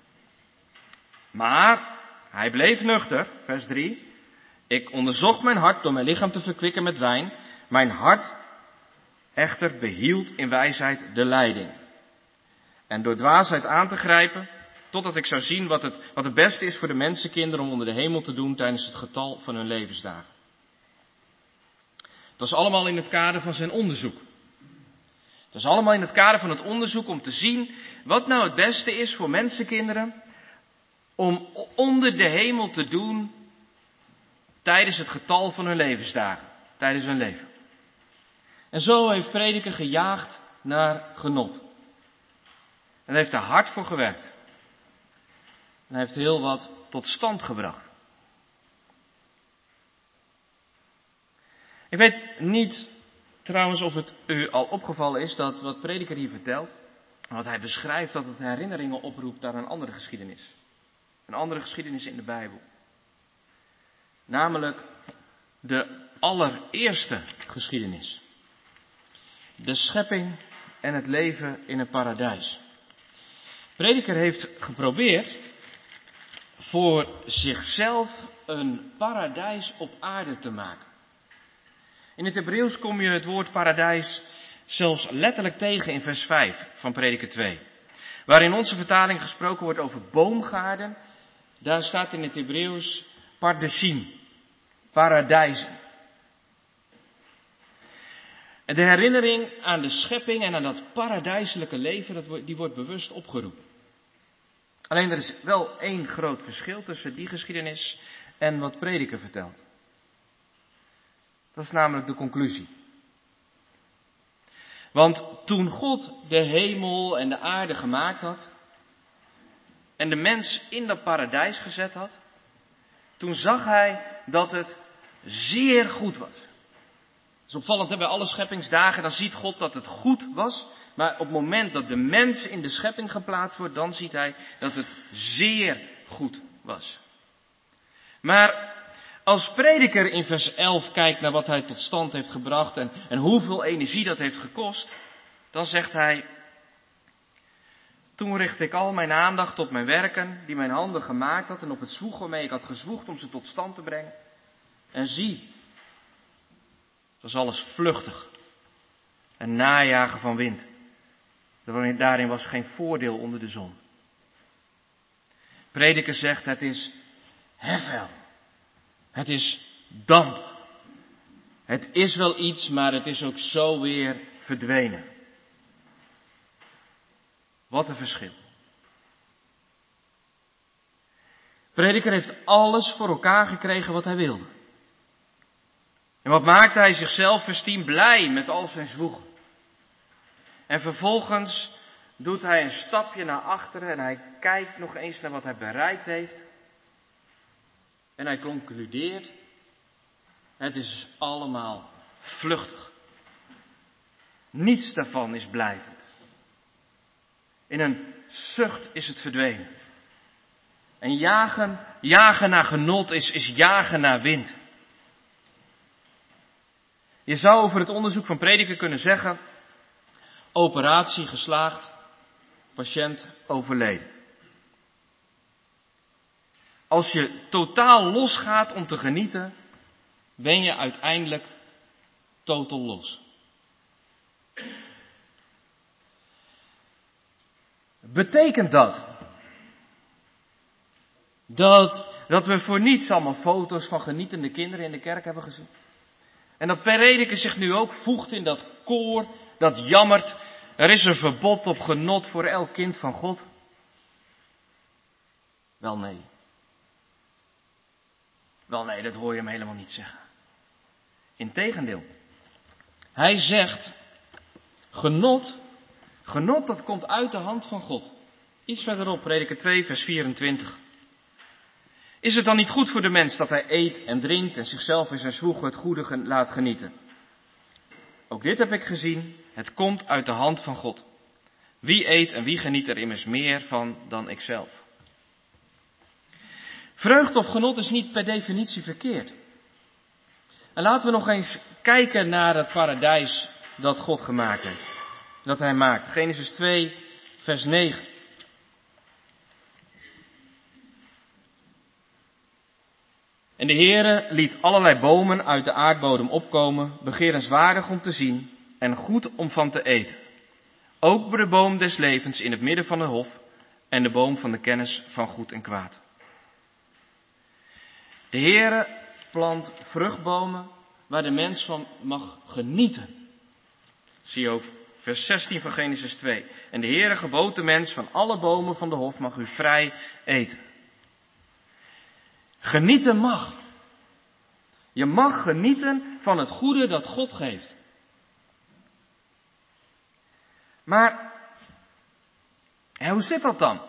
Maar hij bleef nuchter, vers 3. Ik onderzocht mijn hart door mijn lichaam te verkwikken met wijn. Mijn hart echter behield in wijsheid de leiding. En door dwaasheid aan te grijpen, totdat ik zou zien wat het beste is voor de mensenkinderen om onder de hemel te doen tijdens het getal van hun levensdagen. Het was allemaal in het kader van zijn onderzoek. Het was allemaal in het kader van het onderzoek om te zien wat nou het beste is voor mensenkinderen om onder de hemel te doen tijdens het getal van hun levensdagen, tijdens hun leven. En zo heeft Prediker gejaagd naar genot. En heeft er hard voor gewerkt. En hij heeft heel wat tot stand gebracht. Ik weet niet trouwens of het u al opgevallen is dat wat Prediker hier vertelt, wat hij beschrijft, dat het herinneringen oproept aan een andere geschiedenis. Een andere geschiedenis in de Bijbel. Namelijk de allereerste geschiedenis. De schepping en het leven in een paradijs. Prediker heeft geprobeerd voor zichzelf een paradijs op aarde te maken. In het Hebreeuws kom je het woord paradijs zelfs letterlijk tegen in vers 5 van Prediker 2. Waar in onze vertaling gesproken wordt over boomgaarden, daar staat in het Hebreeuws pardesim, paradijs. En de herinnering aan de schepping en aan dat paradijselijke leven, die wordt bewust opgeroepen. Alleen er is wel één groot verschil tussen die geschiedenis en wat Prediker vertelt. Dat is namelijk de conclusie. Want toen God de hemel en de aarde gemaakt had en de mens in dat paradijs gezet had, toen zag hij dat het zeer goed was. Dat is opvallend, hè? Bij alle scheppingsdagen, dan ziet God dat het goed was. Maar op het moment dat de mens in de schepping geplaatst wordt, dan ziet hij dat het zeer goed was. Maar als Prediker in vers 11 kijkt naar wat hij tot stand heeft gebracht en hoeveel energie dat heeft gekost, dan zegt hij: toen richtte ik al mijn aandacht op mijn werken, die mijn handen gemaakt had, en op het zwoeg waarmee ik had gezwoegd om ze tot stand te brengen. En zie, het was alles vluchtig, een najagen van wind. Daarin was geen voordeel onder de zon. Prediker zegt: het is hefel. Het is damp. Het is wel iets, maar het is ook zo weer verdwenen. Wat een verschil. Prediker heeft alles voor elkaar gekregen wat hij wilde. En wat maakte hij zichzelf, vers 10, blij met al zijn zwoegen. En vervolgens doet hij een stapje naar achteren en hij kijkt nog eens naar wat hij bereikt heeft. En hij concludeert: het is allemaal vluchtig. Niets daarvan is blijvend. In een zucht is het verdwenen. En jagen naar genot is jagen naar wind. Je zou over het onderzoek van Prediker kunnen zeggen: operatie geslaagd, patiënt overleden. Als je totaal losgaat om te genieten, ben je uiteindelijk totaal los. Betekent dat we voor niets allemaal foto's van genietende kinderen in de kerk hebben gezien? En dat Prediker zich nu ook voegt in dat koor dat jammert: er is een verbod op genot voor elk kind van God? Wel nee, dat hoor je hem helemaal niet zeggen. Integendeel. Hij zegt: genot dat komt uit de hand van God. Iets verderop, Prediker 2, vers 24. Is het dan niet goed voor de mens dat hij eet en drinkt en zichzelf in zijn zwoegen het goede laat genieten? Ook dit heb ik gezien, het komt uit de hand van God. Wie eet en wie geniet er immers meer van dan ikzelf. Vreugde of genot is niet per definitie verkeerd. En laten we nog eens kijken naar het paradijs dat God gemaakt heeft. Dat hij maakt. Genesis 2, vers 9. En de Heere liet allerlei bomen uit de aardbodem opkomen, begerenswaardig om te zien en goed om van te eten. Ook de boom des levens in het midden van een hof en de boom van de kennis van goed en kwaad. De Heere plant vruchtbomen waar de mens van mag genieten. Zie je ook vers 16 van Genesis 2. En de Heere gebood de mens: van alle bomen van de hof mag u vrij eten. Genieten mag. Je mag genieten van het goede dat God geeft. Maar, hoe zit dat dan?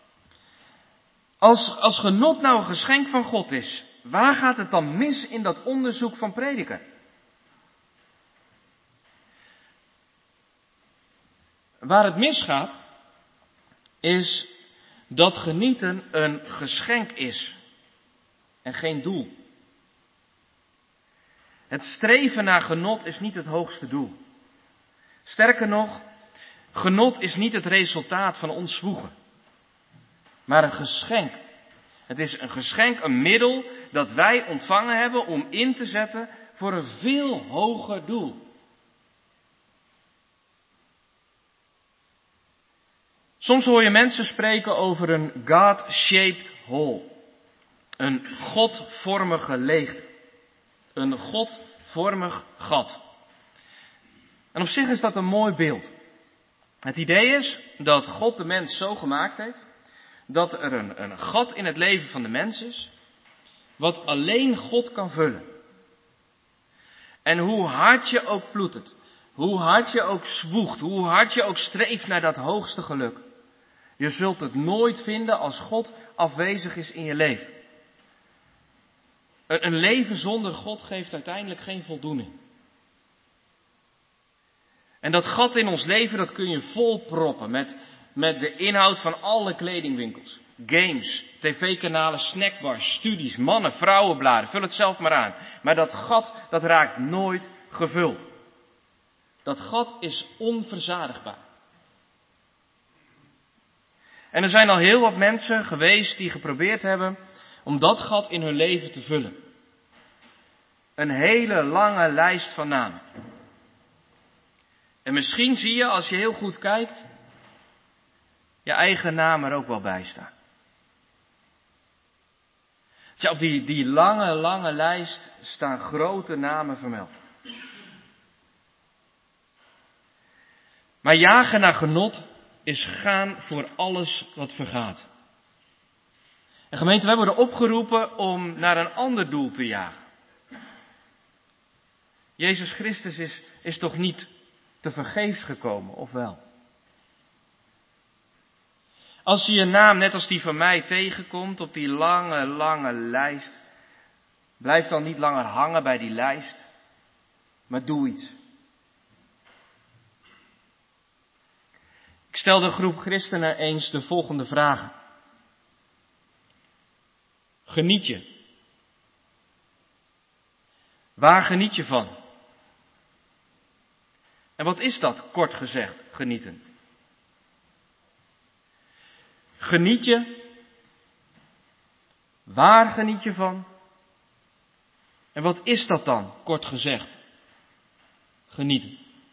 Als genot nou een geschenk van God is, waar gaat het dan mis in dat onderzoek van Prediker? Waar het misgaat, is dat genieten een geschenk is en geen doel. Het streven naar genot is niet het hoogste doel. Sterker nog, genot is niet het resultaat van ons zwoegen, maar een geschenk. Het is een geschenk, een middel dat wij ontvangen hebben om in te zetten voor een veel hoger doel. Soms hoor je mensen spreken over een God-shaped hole. Een godvormige leegte. Een godvormig gat. En op zich is dat een mooi beeld. Het idee is dat God de mens zo gemaakt heeft dat er een gat in het leven van de mens is, wat alleen God kan vullen. En hoe hard je ook ploetert, hoe hard je ook zwoegt, hoe hard je ook streeft naar dat hoogste geluk, je zult het nooit vinden als God afwezig is in je leven. Een leven zonder God geeft uiteindelijk geen voldoening. En dat gat in ons leven, dat kun je volproppen met de inhoud van alle kledingwinkels, games, tv-kanalen, snackbars, studies, mannen, vrouwenbladen, vul het zelf maar aan. Maar dat gat, dat raakt nooit gevuld. Dat gat is onverzadigbaar. En er zijn al heel wat mensen geweest die geprobeerd hebben om dat gat in hun leven te vullen. Een hele lange lijst van namen. En misschien zie je, als je heel goed kijkt, je eigen naam er ook wel bij staan. Tja, op die lange lijst staan grote namen vermeld. Maar jagen naar genot is gaan voor alles wat vergaat. En gemeente, wij worden opgeroepen om naar een ander doel te jagen. Jezus Christus is toch niet te vergeefs gekomen, of wel? Als je je naam, net als die van mij, tegenkomt op die lange lijst, blijf dan niet langer hangen bij die lijst, maar doe iets. Ik stel de groep christenen eens de volgende vragen. Geniet je? Waar geniet je van? En wat is dat, kort gezegd, genieten? Geniet je? Waar geniet je van? En wat is dat dan, kort gezegd? Genieten.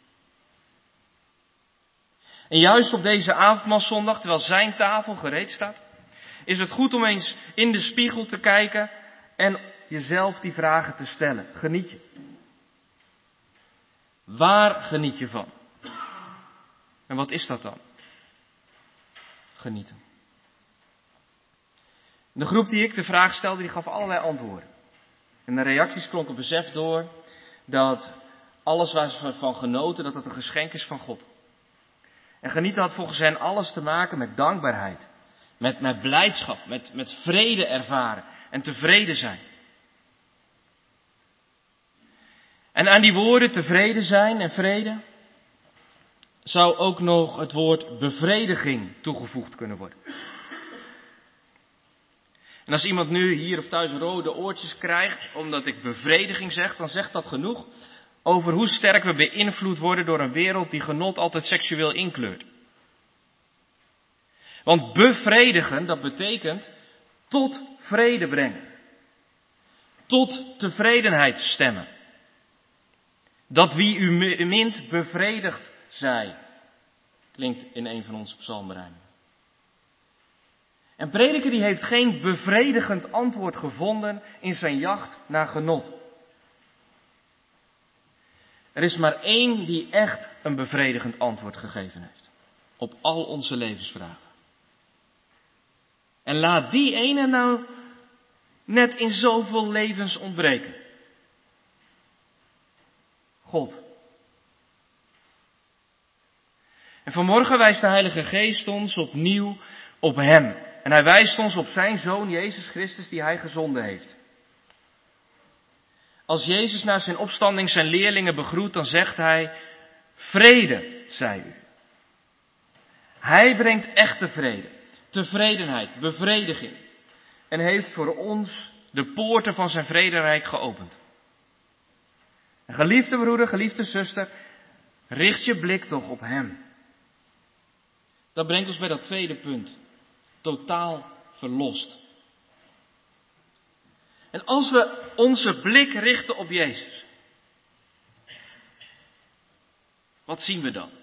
En juist op deze avondmaalszondag, terwijl zijn tafel gereed staat, is het goed om eens in de spiegel te kijken en jezelf die vragen te stellen. Geniet je? Waar geniet je van? En wat is dat dan? Genieten. De groep die ik de vraag stelde, die gaf allerlei antwoorden. En de reacties klonken besef door dat alles waar ze van genoten, dat het een geschenk is van God. En genieten had volgens hen alles te maken met dankbaarheid. Met blijdschap, met vrede ervaren en tevreden zijn. En aan die woorden tevreden zijn en vrede zou ook nog het woord bevrediging toegevoegd kunnen worden. En als iemand nu hier of thuis rode oortjes krijgt omdat ik bevrediging zeg, dan zegt dat genoeg over hoe sterk we beïnvloed worden door een wereld die genot altijd seksueel inkleurt. Want bevredigen, dat betekent tot vrede brengen. Tot tevredenheid stemmen. Dat wie u mint bevredigd zij, klinkt in een van onze psalmrijmen. En Prediker die heeft geen bevredigend antwoord gevonden in zijn jacht naar genot. Er is maar één die echt een bevredigend antwoord gegeven heeft. Op al onze levensvragen. En laat die ene nou net in zoveel levens ontbreken? God. En vanmorgen wijst de Heilige Geest ons opnieuw op Hem. En Hij wijst ons op zijn Zoon Jezus Christus die Hij gezonden heeft. Als Jezus na zijn opstanding zijn leerlingen begroet, dan zegt Hij: vrede, zij u. Hij brengt echte vrede, tevredenheid, bevrediging. En heeft voor ons de poorten van zijn vrederijk geopend. En geliefde broeder, geliefde zuster, richt je blik toch op Hem. Dat brengt ons bij dat tweede punt. Totaal verlost. En als we onze blik richten op Jezus, wat zien we dan?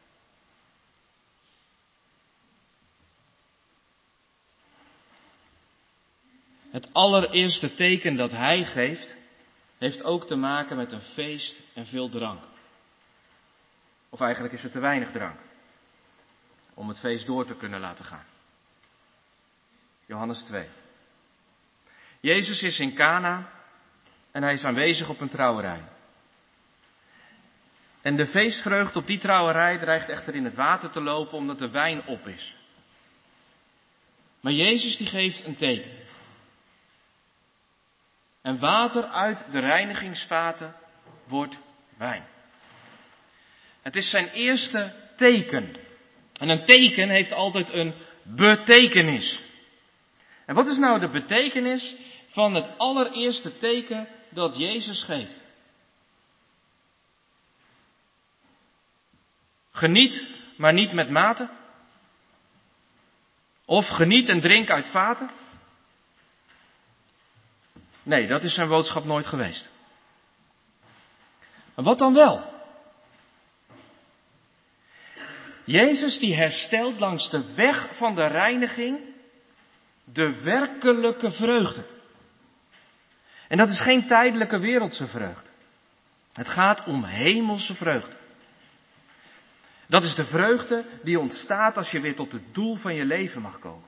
Het allereerste teken dat Hij geeft, heeft ook te maken met een feest en veel drank. Of eigenlijk is er te weinig drank om het feest door te kunnen laten gaan. Johannes 2. Jezus is in Kana en Hij is aanwezig op een trouwerij. En de feestvreugde op die trouwerij dreigt echter in het water te lopen omdat de wijn op is. Maar Jezus die geeft een teken. En water uit de reinigingsvaten wordt wijn. Het is zijn eerste teken. En een teken heeft altijd een betekenis. En wat is nou de betekenis van het allereerste teken dat Jezus geeft? Geniet, maar niet met mate. Of geniet en drink uit vaten. Nee, dat is zijn boodschap nooit geweest. Maar wat dan wel? Jezus die herstelt langs de weg van de reiniging de werkelijke vreugde. En dat is geen tijdelijke wereldse vreugde. Het gaat om hemelse vreugde. Dat is de vreugde die ontstaat als je weer tot het doel van je leven mag komen.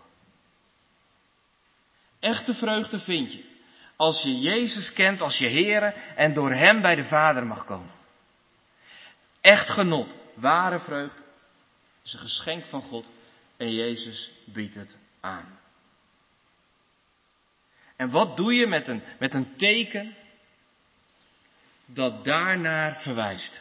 Echte vreugde vind je als je Jezus kent als je Heere en door Hem bij de Vader mag komen. Echt genot, ware vreugde, is een geschenk van God en Jezus biedt het aan. En wat doe je met een teken dat daarnaar verwijst?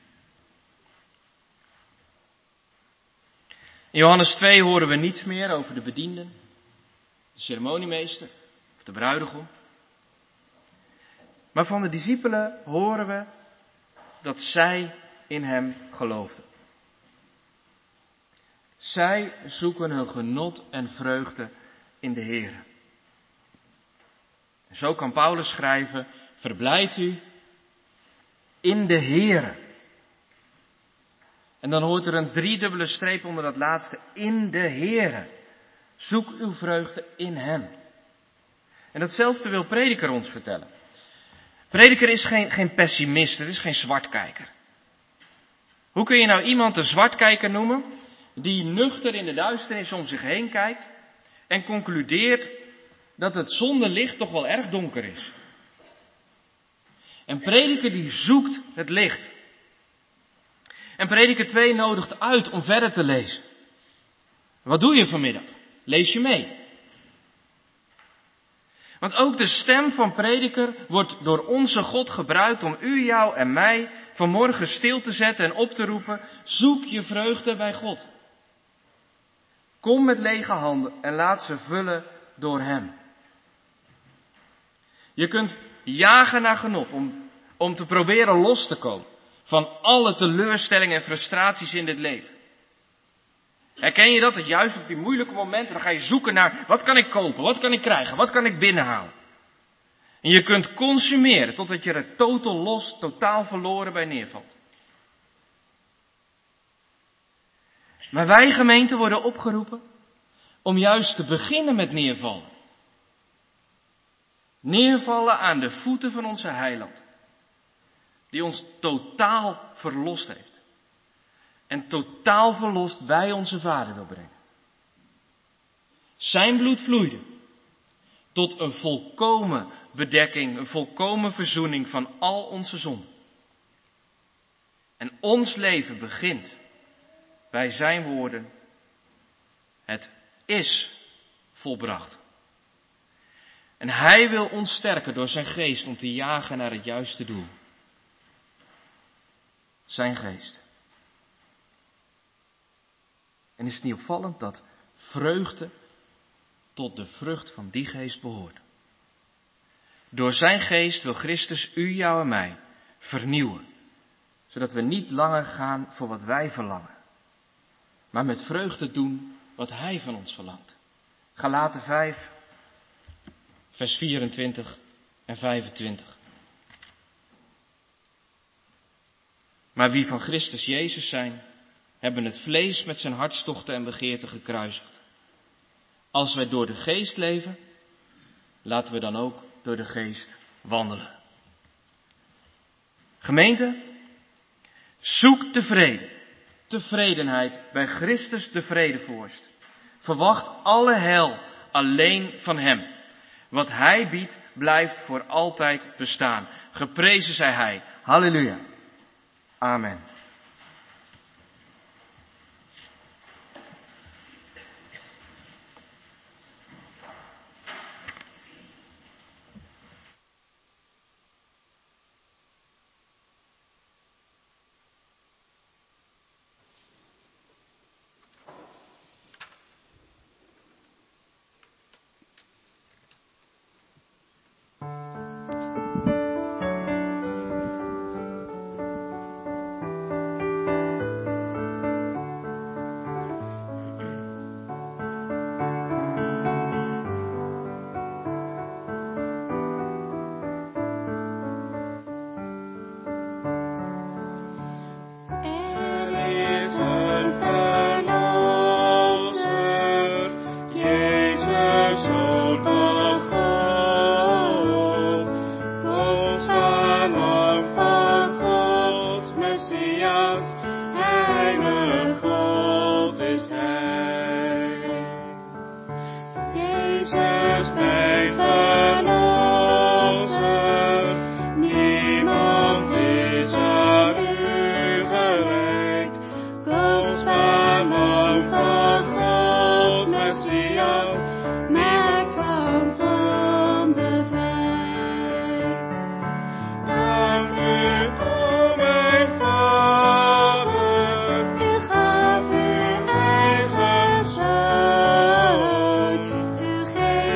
In Johannes 2 horen we niets meer over de bedienden, de ceremoniemeester of de bruidegom. Maar van de discipelen horen we dat zij in Hem geloofden. Zij zoeken hun genot en vreugde in de Heer. En zo kan Paulus schrijven: verblijd u in de Heere. En dan hoort er een driedubbele streep onder dat laatste: in de Heere. Zoek uw vreugde in Hem. En datzelfde wil Prediker ons vertellen. Prediker is geen pessimist, het is geen zwartkijker. Hoe kun je nou iemand een zwartkijker noemen die nuchter in de duisternis om zich heen kijkt en concludeert dat het zonder licht toch wel erg donker is? En Prediker die zoekt het licht. En Prediker 2 nodigt uit om verder te lezen. Wat doe je vanmiddag? Lees je mee. Want ook de stem van Prediker wordt door onze God gebruikt om u, jou en mij vanmorgen stil te zetten en op te roepen: zoek je vreugde bij God. Kom met lege handen en laat ze vullen door Hem. Je kunt jagen naar genot om te proberen los te komen van alle teleurstellingen en frustraties in dit leven. Herken je dat? Dat juist op die moeilijke momenten, dan ga je zoeken naar: wat kan ik kopen, wat kan ik krijgen, wat kan ik binnenhalen. En je kunt consumeren totdat je er totaal verloren bij neervalt. Maar wij gemeenten worden opgeroepen om juist te beginnen met neervallen. Neervallen aan de voeten van onze Heiland, die ons totaal verlost heeft. En totaal verlost bij onze Vader wil brengen. Zijn bloed vloeide tot een volkomen bedekking, een volkomen verzoening van al onze zonden. En ons leven begint bij zijn woorden: het is volbracht. En hij wil ons sterken door zijn geest om te jagen naar het juiste doel. Zijn geest. En is het niet opvallend dat vreugde tot de vrucht van die geest behoort? Door zijn geest wil Christus u, jou en mij vernieuwen. Zodat we niet langer gaan voor wat wij verlangen. Maar met vreugde doen wat hij van ons verlangt. Galaten 5, vers 24 en 25. Maar wie van Christus Jezus zijn, hebben het vlees met zijn hartstochten en begeerten gekruisigd. Als wij door de geest leven, laten we dan ook door de geest wandelen. Gemeente, zoek de vrede, tevredenheid bij Christus de vredevorst. Verwacht alle heil alleen van hem. Wat hij biedt, blijft voor altijd bestaan. Geprezen zij hij. Halleluja. Amen. Geest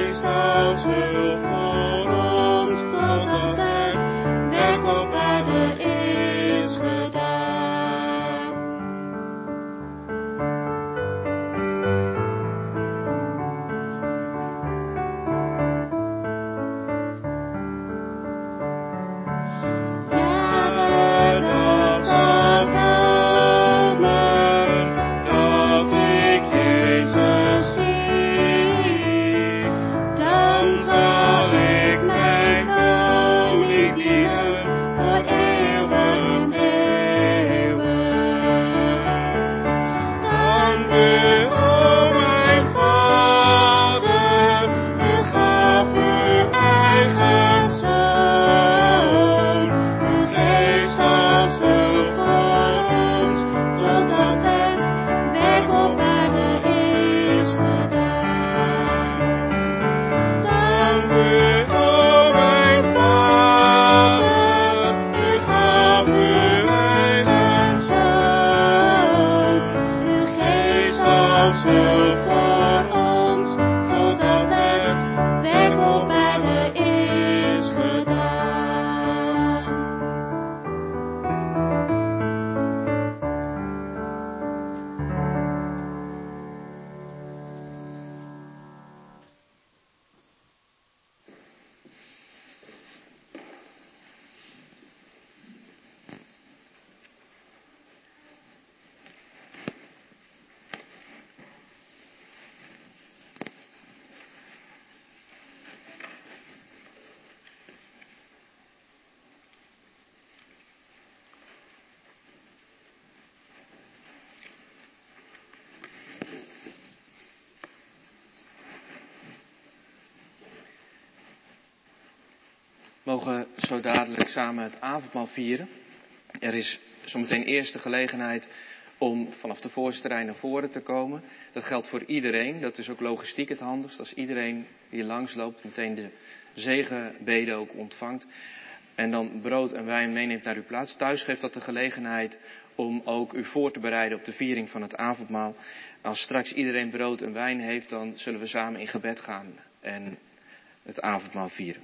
mogen zo dadelijk samen het avondmaal vieren. Er is zometeen eerst de gelegenheid om vanaf de voorste rij naar voren te komen. Dat geldt voor iedereen. Dat is ook logistiek het handigst. Als iedereen hier langs loopt, meteen de zegenbeden ook ontvangt. En dan brood en wijn meeneemt naar uw plaats. Thuis geeft dat de gelegenheid om ook u voor te bereiden op de viering van het avondmaal. Als straks iedereen brood en wijn heeft, dan zullen we samen in gebed gaan en het avondmaal vieren.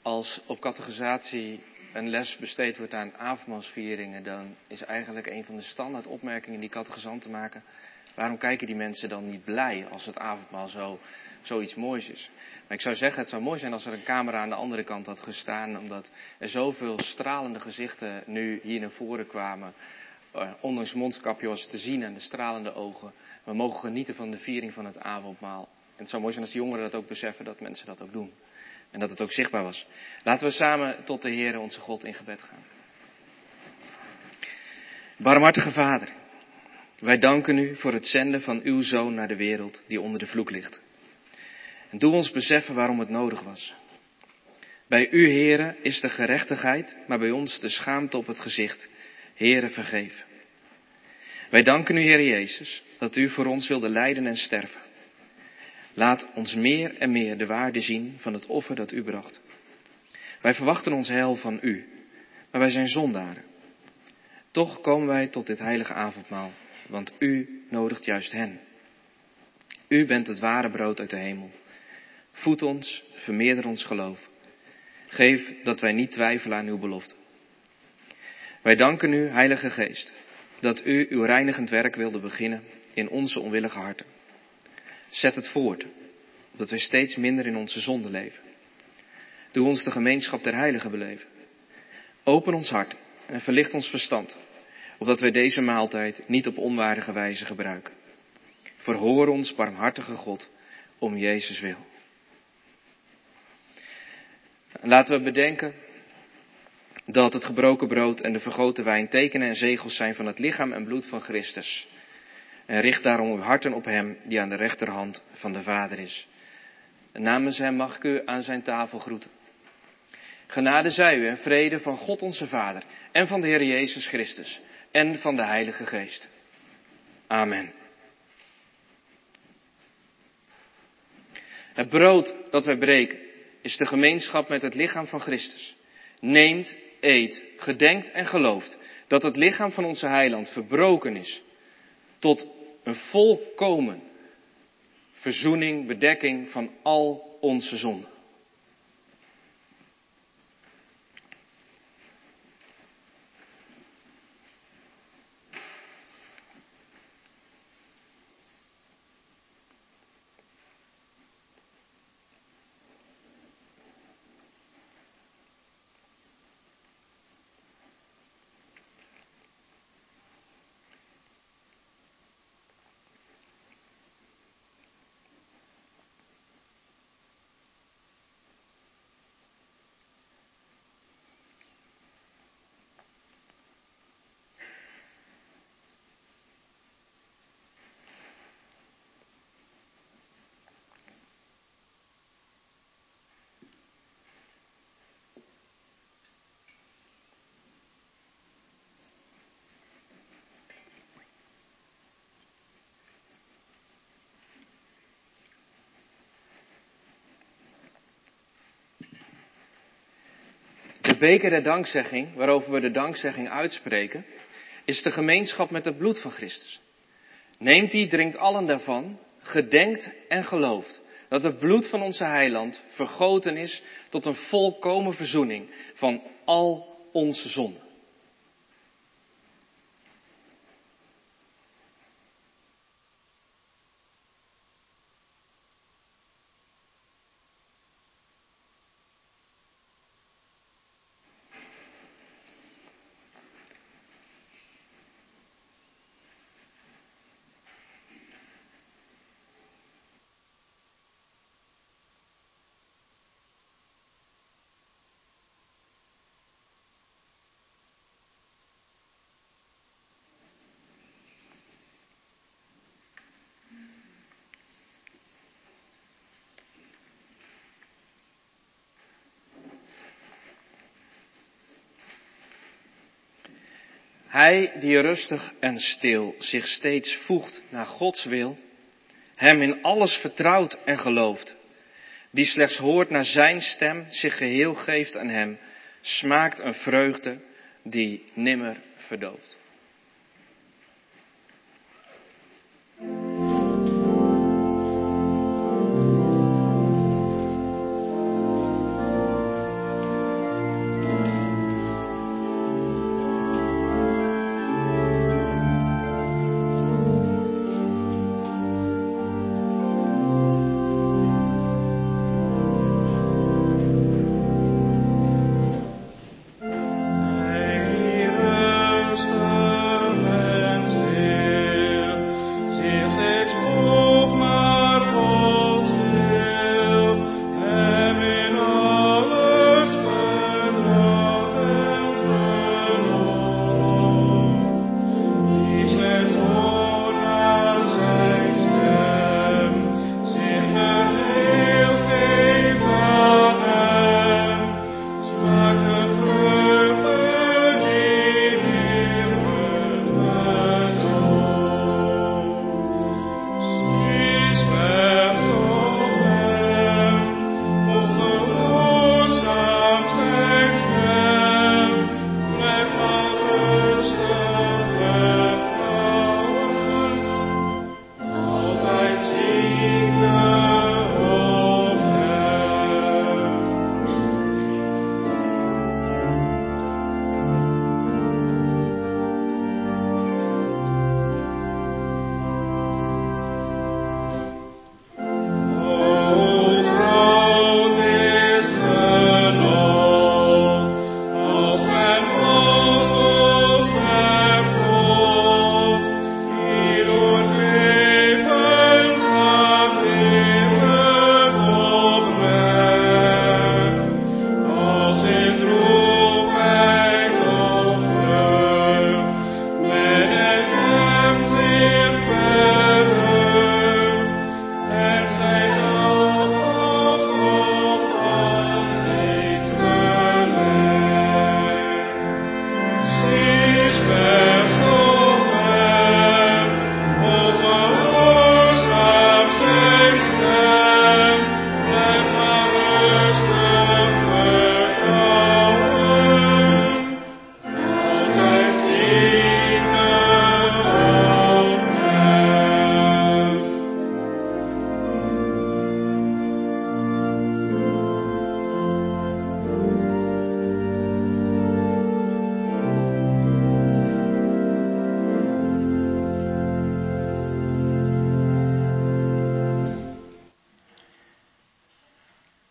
Als op catechisatie een les besteed wordt aan avondmaalsvieringen, dan is eigenlijk een van de standaard opmerkingen die catechisanten maken: waarom kijken die mensen dan niet blij als het avondmaal zoiets moois is? Maar ik zou zeggen, het zou mooi zijn als er een camera aan de andere kant had gestaan, omdat er zoveel stralende gezichten nu hier naar voren kwamen. Ondanks mondkapje was te zien aan de stralende ogen. We mogen genieten van de viering van het avondmaal. En het zou mooi zijn als de jongeren dat ook beseffen, dat mensen dat ook doen. En dat het ook zichtbaar was. Laten we samen tot de Heere onze God in gebed gaan. Barmhartige Vader, wij danken u voor het zenden van uw Zoon naar de wereld die onder de vloek ligt. En doe ons beseffen waarom het nodig was. Bij u, Heere, is de gerechtigheid, maar bij ons de schaamte op het gezicht. Heere, vergeef. Wij danken u, Heer Jezus, dat u voor ons wilde lijden en sterven. Laat ons meer en meer de waarde zien van het offer dat u bracht. Wij verwachten ons heil van u, maar wij zijn zondaren. Toch komen wij tot dit heilige avondmaal, want u nodigt juist hen. U bent het ware brood uit de hemel. Voed ons, vermeerder ons geloof. Geef dat wij niet twijfelen aan uw belofte. Wij danken u, Heilige Geest, dat u uw reinigend werk wilde beginnen in onze onwillige harten. Zet het voort, opdat wij steeds minder in onze zonde leven. Doe ons de gemeenschap der heiligen beleven. Open ons hart en verlicht ons verstand, opdat wij deze maaltijd niet op onwaardige wijze gebruiken. Verhoor ons, barmhartige God, om Jezus wil. Laten we bedenken dat het gebroken brood en de vergoten wijn tekenen en zegels zijn van het lichaam en bloed van Christus. En richt daarom uw harten op hem die aan de rechterhand van de Vader is. En namens hem mag ik u aan zijn tafel groeten. Genade zij u en vrede van God onze Vader en van de Heer Jezus Christus en van de Heilige Geest. Amen. Het brood dat wij breken is de gemeenschap met het lichaam van Christus. Neemt, eet, gedenkt en gelooft dat het lichaam van onze heiland verbroken is tot een volkomen verzoening, bedekking van al onze zonden. De beker der dankzegging, waarover we de dankzegging uitspreken, is de gemeenschap met het bloed van Christus. Neemt die, drinkt allen daarvan, gedenkt en gelooft dat het bloed van onze heiland vergoten is tot een volkomen verzoening van al onze zonden. Hij die rustig en stil zich steeds voegt naar Gods wil, hem in alles vertrouwt en gelooft, die slechts hoort naar zijn stem, zich geheel geeft aan hem, smaakt een vreugde die nimmer verdooft.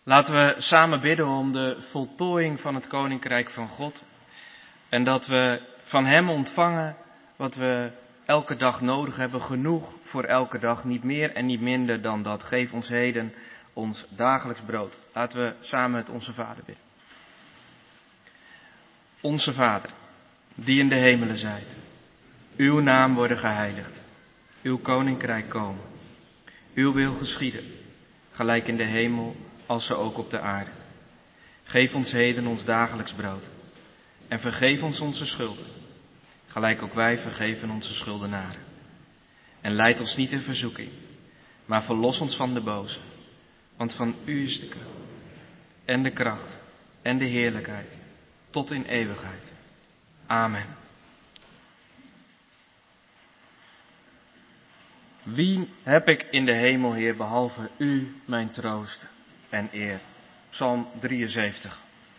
Laten we samen bidden om de voltooiing van het Koninkrijk van God. En dat we van Hem ontvangen wat we elke dag nodig hebben. Genoeg voor elke dag, niet meer en niet minder dan dat. Geef ons heden ons dagelijks brood. Laten we samen het Onze Vader bidden. Onze Vader, die in de hemelen zijt. Uw naam worden geheiligd. Uw Koninkrijk komen. Uw wil geschieden, gelijk in de hemel als zo ook op de aarde. Geef ons heden ons dagelijks brood. En vergeef ons onze schulden, gelijk ook wij vergeven onze schuldenaren. En leid ons niet in verzoeking, maar verlos ons van de boze. Want van u is de kracht en de kracht en de heerlijkheid tot in eeuwigheid. Amen. Wie heb ik in de hemel, Heer, behalve u, mijn troost en eer? Psalm 73.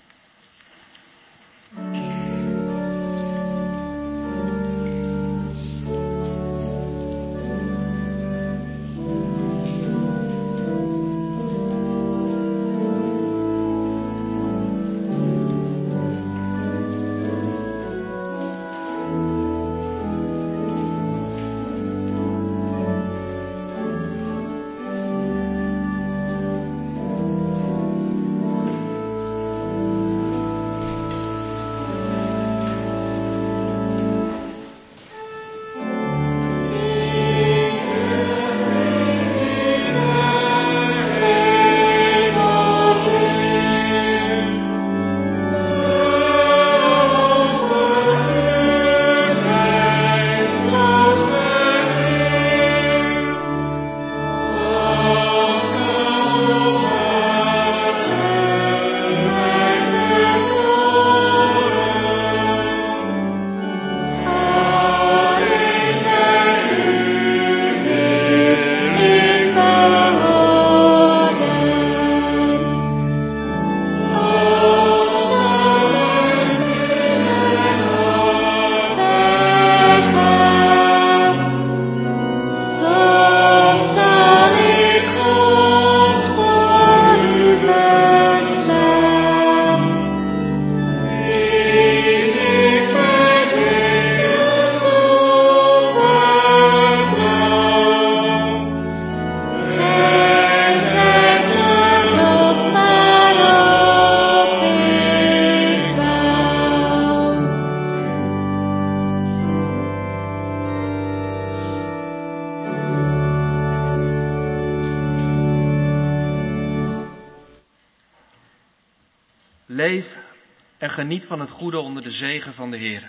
Leef en geniet van het goede onder de zegen van de Heer.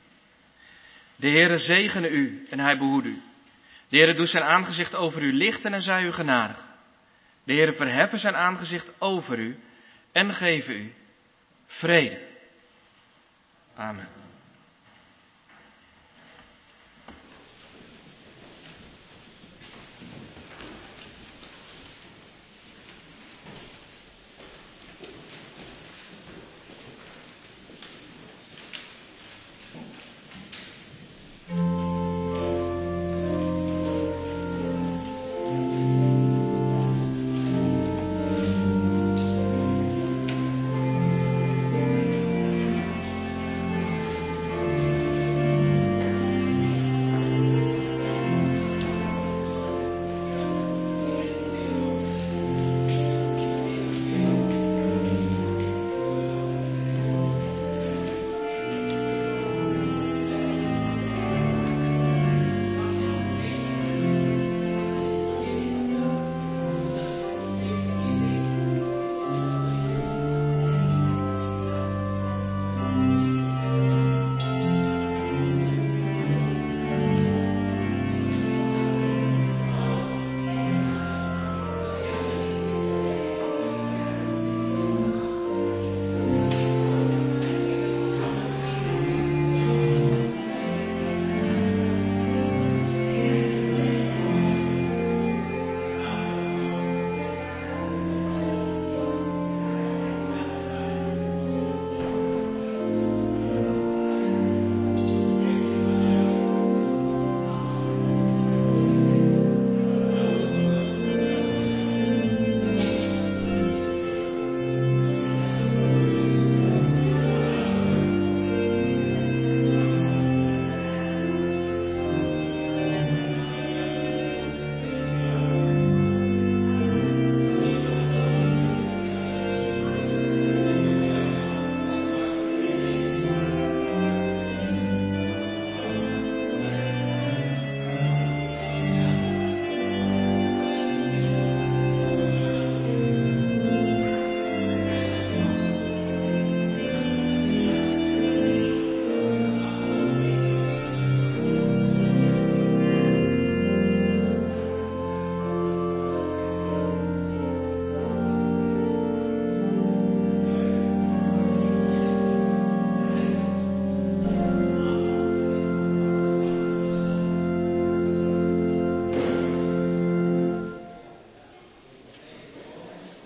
De Heere zegene u en hij behoede u. De Heere doet zijn aangezicht over u lichten en zij u genadig. De Heere verheffen zijn aangezicht over u en geven u vrede. Amen.